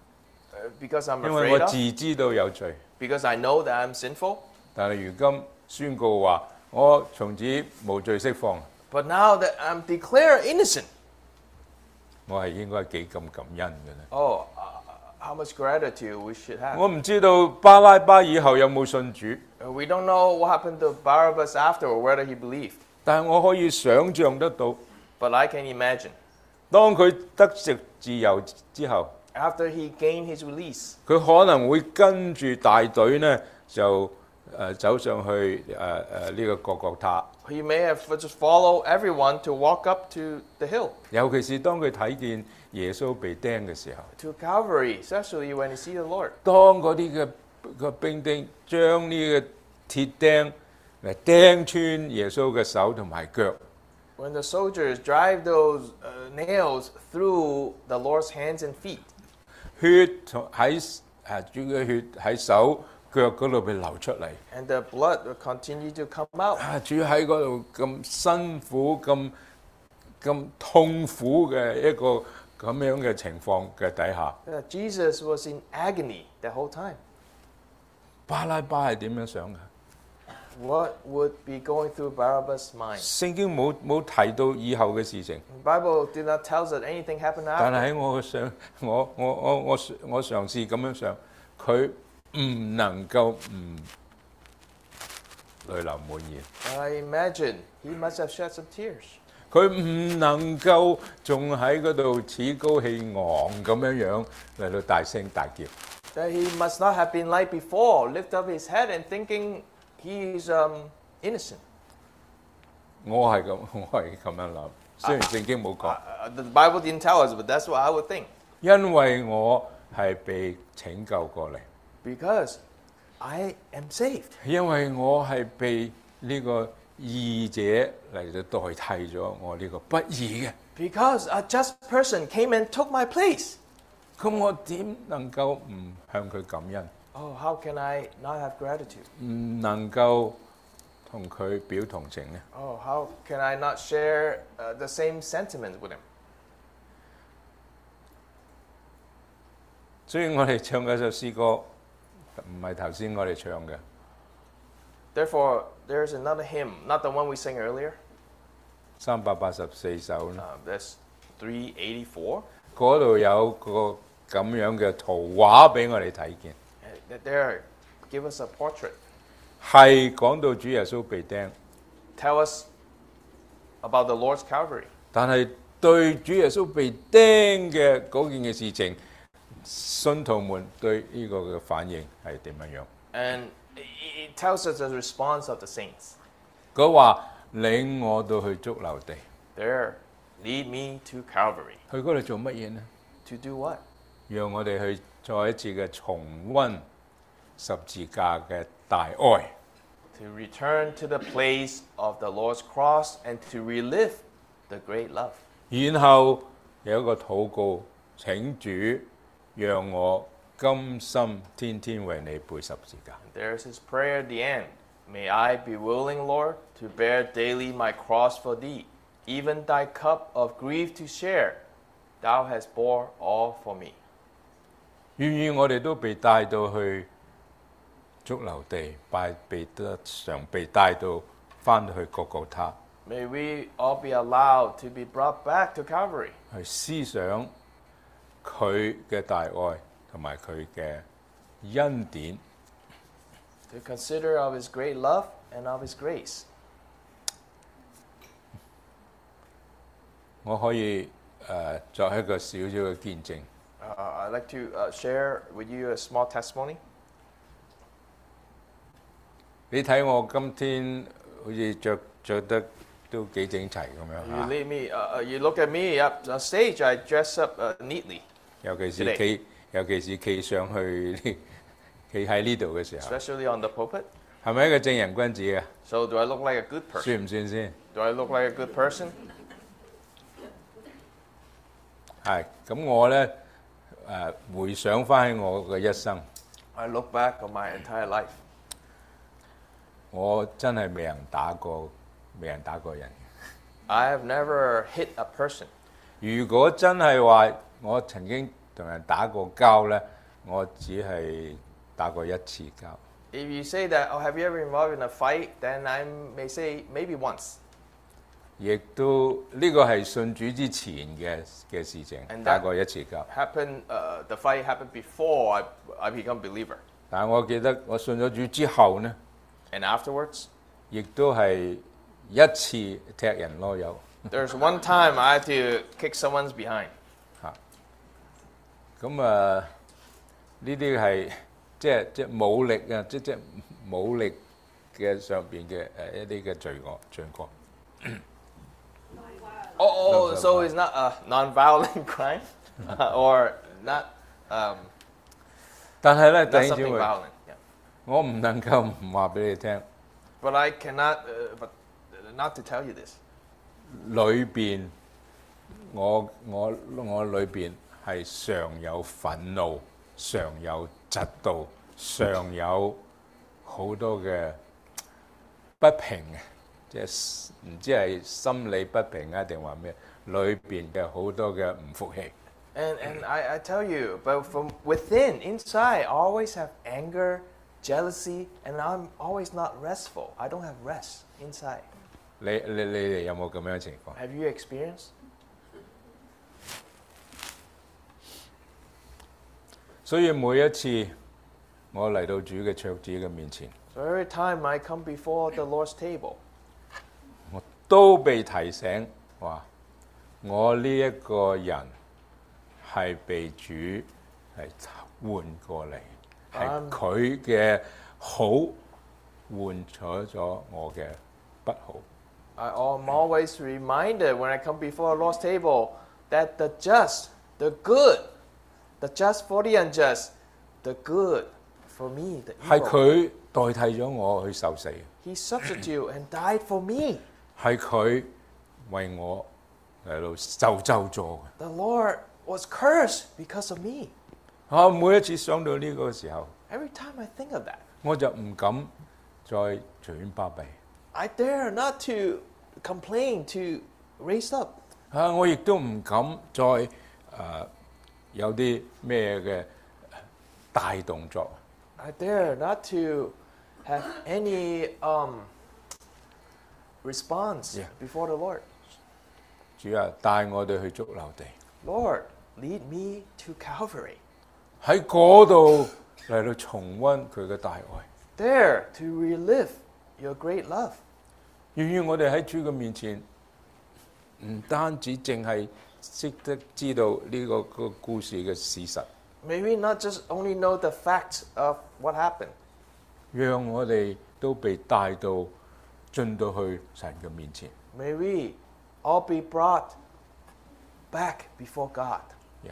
B: uh, because I'm
A: 因為
B: afraid
A: 我
B: of,
A: 自知道有罪。
B: because I know that I'm sinful.
A: 但係如今宣告話，我從此無罪釋放，
B: But now that I'm declared innocent,
A: 我係應該幾咁感恩嘅咧？
B: oh, uh, how much gratitude we should have.
A: 我唔知道巴拉巴以後有冇信主，
B: Uh, We don't know what happened to Barabbas after or whether he believed.
A: 但係我可以想像得到，
B: But I can imagine,
A: 當佢得食自由之後，
B: after he gained his release,
A: 佢可能會跟住大隊呢，就誒、呃、走上去誒誒呢個各各他。
B: he may have just followed everyone to walk up to the hill,
A: 尤其是當佢睇見耶穌被釘嘅時候，
B: to Calvary, especially when he see the Lord.
A: 當嗰啲嘅嘅兵丁將呢個鐵釘嚟釘穿耶穌嘅手同埋腳。
B: When the soldiers drive those uh, nails through the Lord's hands and feet,
A: 血從喺誒主嘅血喺手腳嗰度被流出嚟。
B: and the blood will continue to come out.
A: 啊！主喺嗰度咁辛苦、咁咁痛苦嘅一個咁樣嘅情況嘅底下，
B: Uh, Jesus was in agony the whole time.
A: 巴拉巴係點樣想嘅？
B: What would be going through Barabbas' mind?
A: 聖經冇冇提到以後嘅事情，
B: The Bible did not tell us that anything happened
A: 但
B: after.
A: 係喺我嘅想，我我我我我嘗試咁樣想，佢唔能夠唔淚流滿面，
B: I imagine he must have shed some tears.
A: 佢唔能夠仲喺嗰度趾高氣昂咁樣樣嚟到大聲大叫。
B: That he must not have been like before, lift up his head and thinking he's um, innocent.
A: 我係咁，我係咁樣諗。雖然聖經冇講，
B: Uh, the Bible didn't tell us, but that's what I would think.
A: 因為我係被拯救過嚟，
B: Because I am saved.
A: 因為我係被呢個義者嚟到代替咗我呢個不義嘅。
B: Because a just person came and took my place.
A: 咁我點能夠唔向佢感恩？
B: Oh, how can I not have gratitude?
A: 唔能夠同佢表同情呢？
B: Oh, how can I not share uh, the same sentiments with him?
A: 所以我哋唱嗰首詩歌，唔係頭先我哋唱嘅。
B: Therefore, there's another hymn, not the one we sang earlier.
A: 三百八十四首咧，
B: Uh, that's three eighty-four.
A: 嗰度有個咁樣嘅圖畫俾我哋睇見，
B: Uh, There, give us a portrait.
A: 係講到主耶穌被釘，
B: Tell us about the Lord's Calvary.
A: 但係對主耶穌被釘嘅嗰件嘅事情，信徒們對呢個嘅反應係點樣樣？
B: And it it tells us the response of the saints.
A: 佢話領我到去髑髏地，
B: There, lead me to Calvary.
A: 去嗰度做乜嘢呢？
B: To do what?
A: 讓我哋去再一次嘅重溫十字架嘅大愛。
B: To return to the place of the Lord's cross and to relive the great love.
A: 然後有一個禱告，請主讓我甘心天天為你背十字架。
B: There's his prayer at the end. May I be willing, Lord, to bear daily my cross for thee, even thy cup of grief to share. Thou hast bore all for me.
A: 願意我哋都被帶到去髑髏地，拜被得常被帶到翻到去各各他，
B: May we all be allowed to be brought back to Calvary,
A: 去思想佢嘅大愛同埋佢嘅恩典。
B: to consider of his great love and of his grace.
A: 我可以誒、呃、作一個小小嘅見證。
B: Uh, I'd like to uh, share with you a small testimony.
A: 你睇我今天好似着着得都幾整齊咁樣
B: You
A: 嚇，
B: lead me. Uh, uh, you look at me up on stage. I dress up uh, neatly,
A: 尤其是
B: today.
A: 企，尤其是企上去企喺呢度嘅時候，
B: especially on the pulpit.
A: 係咪一個正人君子啊？
B: So, do I look like a good person?
A: 算唔算先？
B: Do I look like a good person?
A: 係咁，我咧誒回想翻起我嘅一生，
B: I look back on my entire life.
A: 我真係未人打過，未人打過人。
B: I have never hit a person.
A: 如果真係話我曾經同人打過交咧，我只係打過一次交。
B: If you say that, oh, have you ever involved in a fight? Then I may say maybe once.
A: 亦都呢個係信主之前嘅嘅事情，
B: And that-
A: 打過一次交。
B: Happened. Uh, the fight happened before I, I become believer,
A: 但係我記得我信咗主之後呢，
B: and afterwards,
A: 亦都係一次踢人囉柚。
B: there's one time I had to kick someone's behind.
A: 咁啊，呢啲係即係即係武力啊，即即係武力嘅上邊嘅誒一啲嘅罪惡罪惡。
B: Oh, oh
A: No,
B: so
A: no.
B: it's not a non-violent crime, or not, um,
A: 但係咧，弟
B: not
A: 兄姊
B: something
A: 妹，
B: violent. Yeah.
A: 我唔能夠唔話俾你聽，
B: But I cannot, uh, but not to tell you this.
A: 裏邊我我我裏邊係常有憤怒，常有嫉妒，常有好多嘅不平嘅，即係唔知係心理不平啊定話咩？裏邊嘅好多嘅唔服氣。
B: And, and I, I tell you, but from within, inside, I always have anger, jealousy, and I'm always not restful. I don't have rest inside.
A: 你你你哋有冇咁樣嘅情況？
B: Have you experienced?
A: 所以每一次我嚟到主嘅桌子嘅面前，
B: So every time I come before the Lord's table,
A: 我都被提醒話，我呢一個人係被主係換過嚟，係佢嘅好換取咗我嘅不好。
B: I am always reminded when I come before the Lord's table that the just, the good, the just for the unjust, the good for me, the
A: 係
B: evil.
A: 佢代替咗我去受死，
B: He substituted and died for me.
A: 係佢為我嚟到受咒詛嘅。
B: The Lord was cursed because of me.
A: 啊，每一次想到呢個時候，
B: Every time I think of that,
A: 我就唔敢再隨便巴閉。
B: I dare not to complain, to raise up.
A: 啊，我亦都唔敢再誒、呃、有啲咩嘅大動作。
B: I dare not to have any um, response
A: Yeah.
B: before the Lord.
A: 主啊，帶我哋去髑髏地，
B: Lord, lead me to Calvary.
A: 喺嗰度嚟到重溫佢嘅大愛。
B: There to relive your great love.
A: 願意我哋喺主嘅面前，唔單止淨係識得知道呢、個個故事嘅事實，
B: May we not just only know the facts of what happened,
A: 讓我哋都被帶到進到去神嘅面前。
B: may we all be brought back before God.
A: Yeah.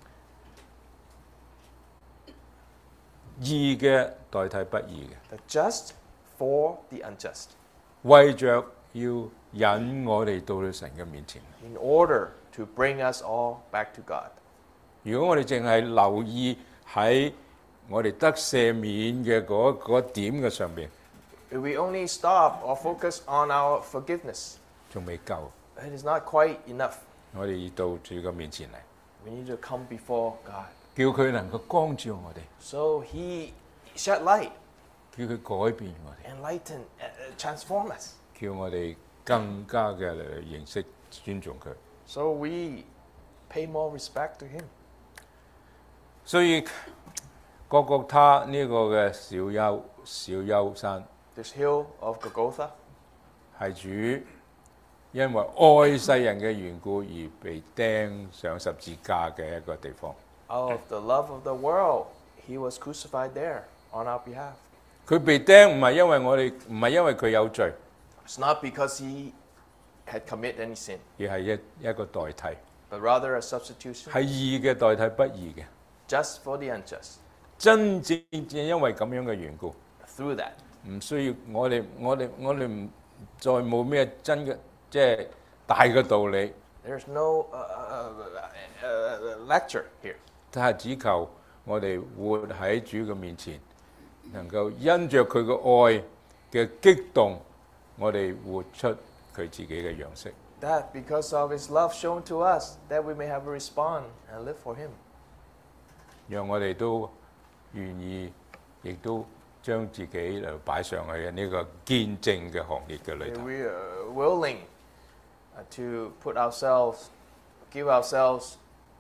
A: 義嘅代替不義嘅，
B: The just for the unjust,
A: 為着要引我哋到到神嘅面前。
B: in order to bring us all back to God.
A: 如果我哋淨係留意喺我哋得赦免嘅嗰嗰點嘅上邊，
B: If we only stop or focus on our forgiveness,
A: 仲未夠。
B: it is not quite enough.
A: 我哋要到主嘅面前嚟，
B: We need to come before God.
A: 叫佢能夠光照我哋，
B: So He shed light,
A: 叫佢改變我哋，
B: enlighten, uh, uh, transform us.
A: 叫我哋更加嘅嚟認識尊重佢。
B: So we pay more respect to Him.
A: 所以各各他呢個嘅小丘小丘山
B: This hill of Golgotha
A: 係主因為愛世人嘅緣故而被釘上十字架嘅一個地方。
B: out of the love of the world, He was crucified there on our behalf.
A: 佢被釘唔係因為我哋唔係因為佢有罪，
B: It's not because He had committed any sin,
A: 而係一一個代替，
B: but rather a substitution,
A: 係義嘅代替不義嘅。
B: just for the unjust.
A: 真正正因為咁樣嘅緣故，
B: Through that,
A: 唔需要我哋我哋我哋唔再冇咩真嘅即係大嘅道理，
B: there's no uh, uh, uh, uh, lecture here.
A: 但係只求我哋活喺主嘅面前，能夠因着佢嘅愛嘅激動，我哋活出佢自己嘅樣式。
B: That because of His love shown to us, that we may have a respond and live for Him.
A: 讓我哋都願意，亦都將自己嚟擺上去呢個見證嘅行列嘅裏
B: May
A: 頭。
B: we are willing uh, to put ourselves, give ourselves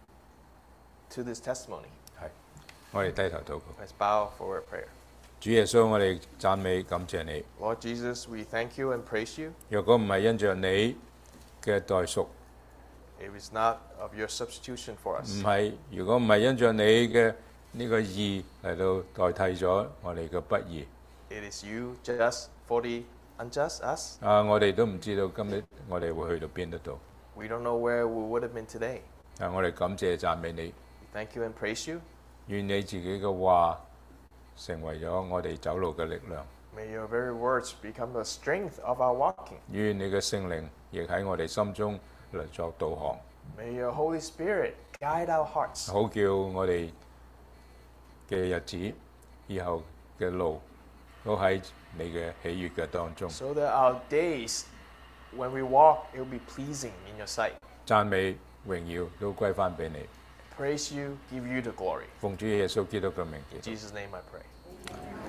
B: to this testimony.
A: 係，我哋低頭禱告。
B: Let's bow for a prayer.
A: 主耶穌，我哋讚美感謝你。
B: Lord Jesus, we thank you and praise you.
A: 若果唔係因着你嘅代贖，
B: It is not of your substitution for
A: 唔
B: us.
A: 係如果唔係因着你嘅呢個義嚟到代替咗我哋嘅不義，
B: It is you just for the unjust, us.
A: 啊，我哋都唔知道今日我哋會去到邊一度。
B: We don't know where we would have been today.
A: 啊，我哋感謝讚美你，
B: We thank you and praise you.
A: 願你自己嘅話成為咗我哋走路嘅力量。
B: May your very words become the strength of our walking.
A: 願你嘅聖靈亦喺我哋心中嚟作導航，
B: May your Holy Spirit guide our hearts.
A: 好叫我哋嘅日子以後嘅路都喺你嘅喜悅嘅當中。
B: So that our days, when we walk, it will be pleasing in your sight.
A: 讚美榮耀都歸翻俾你，
B: Praise you, give you the glory.
A: 奉主耶穌基督嘅名祈禱。
B: In Jesus' name I pray.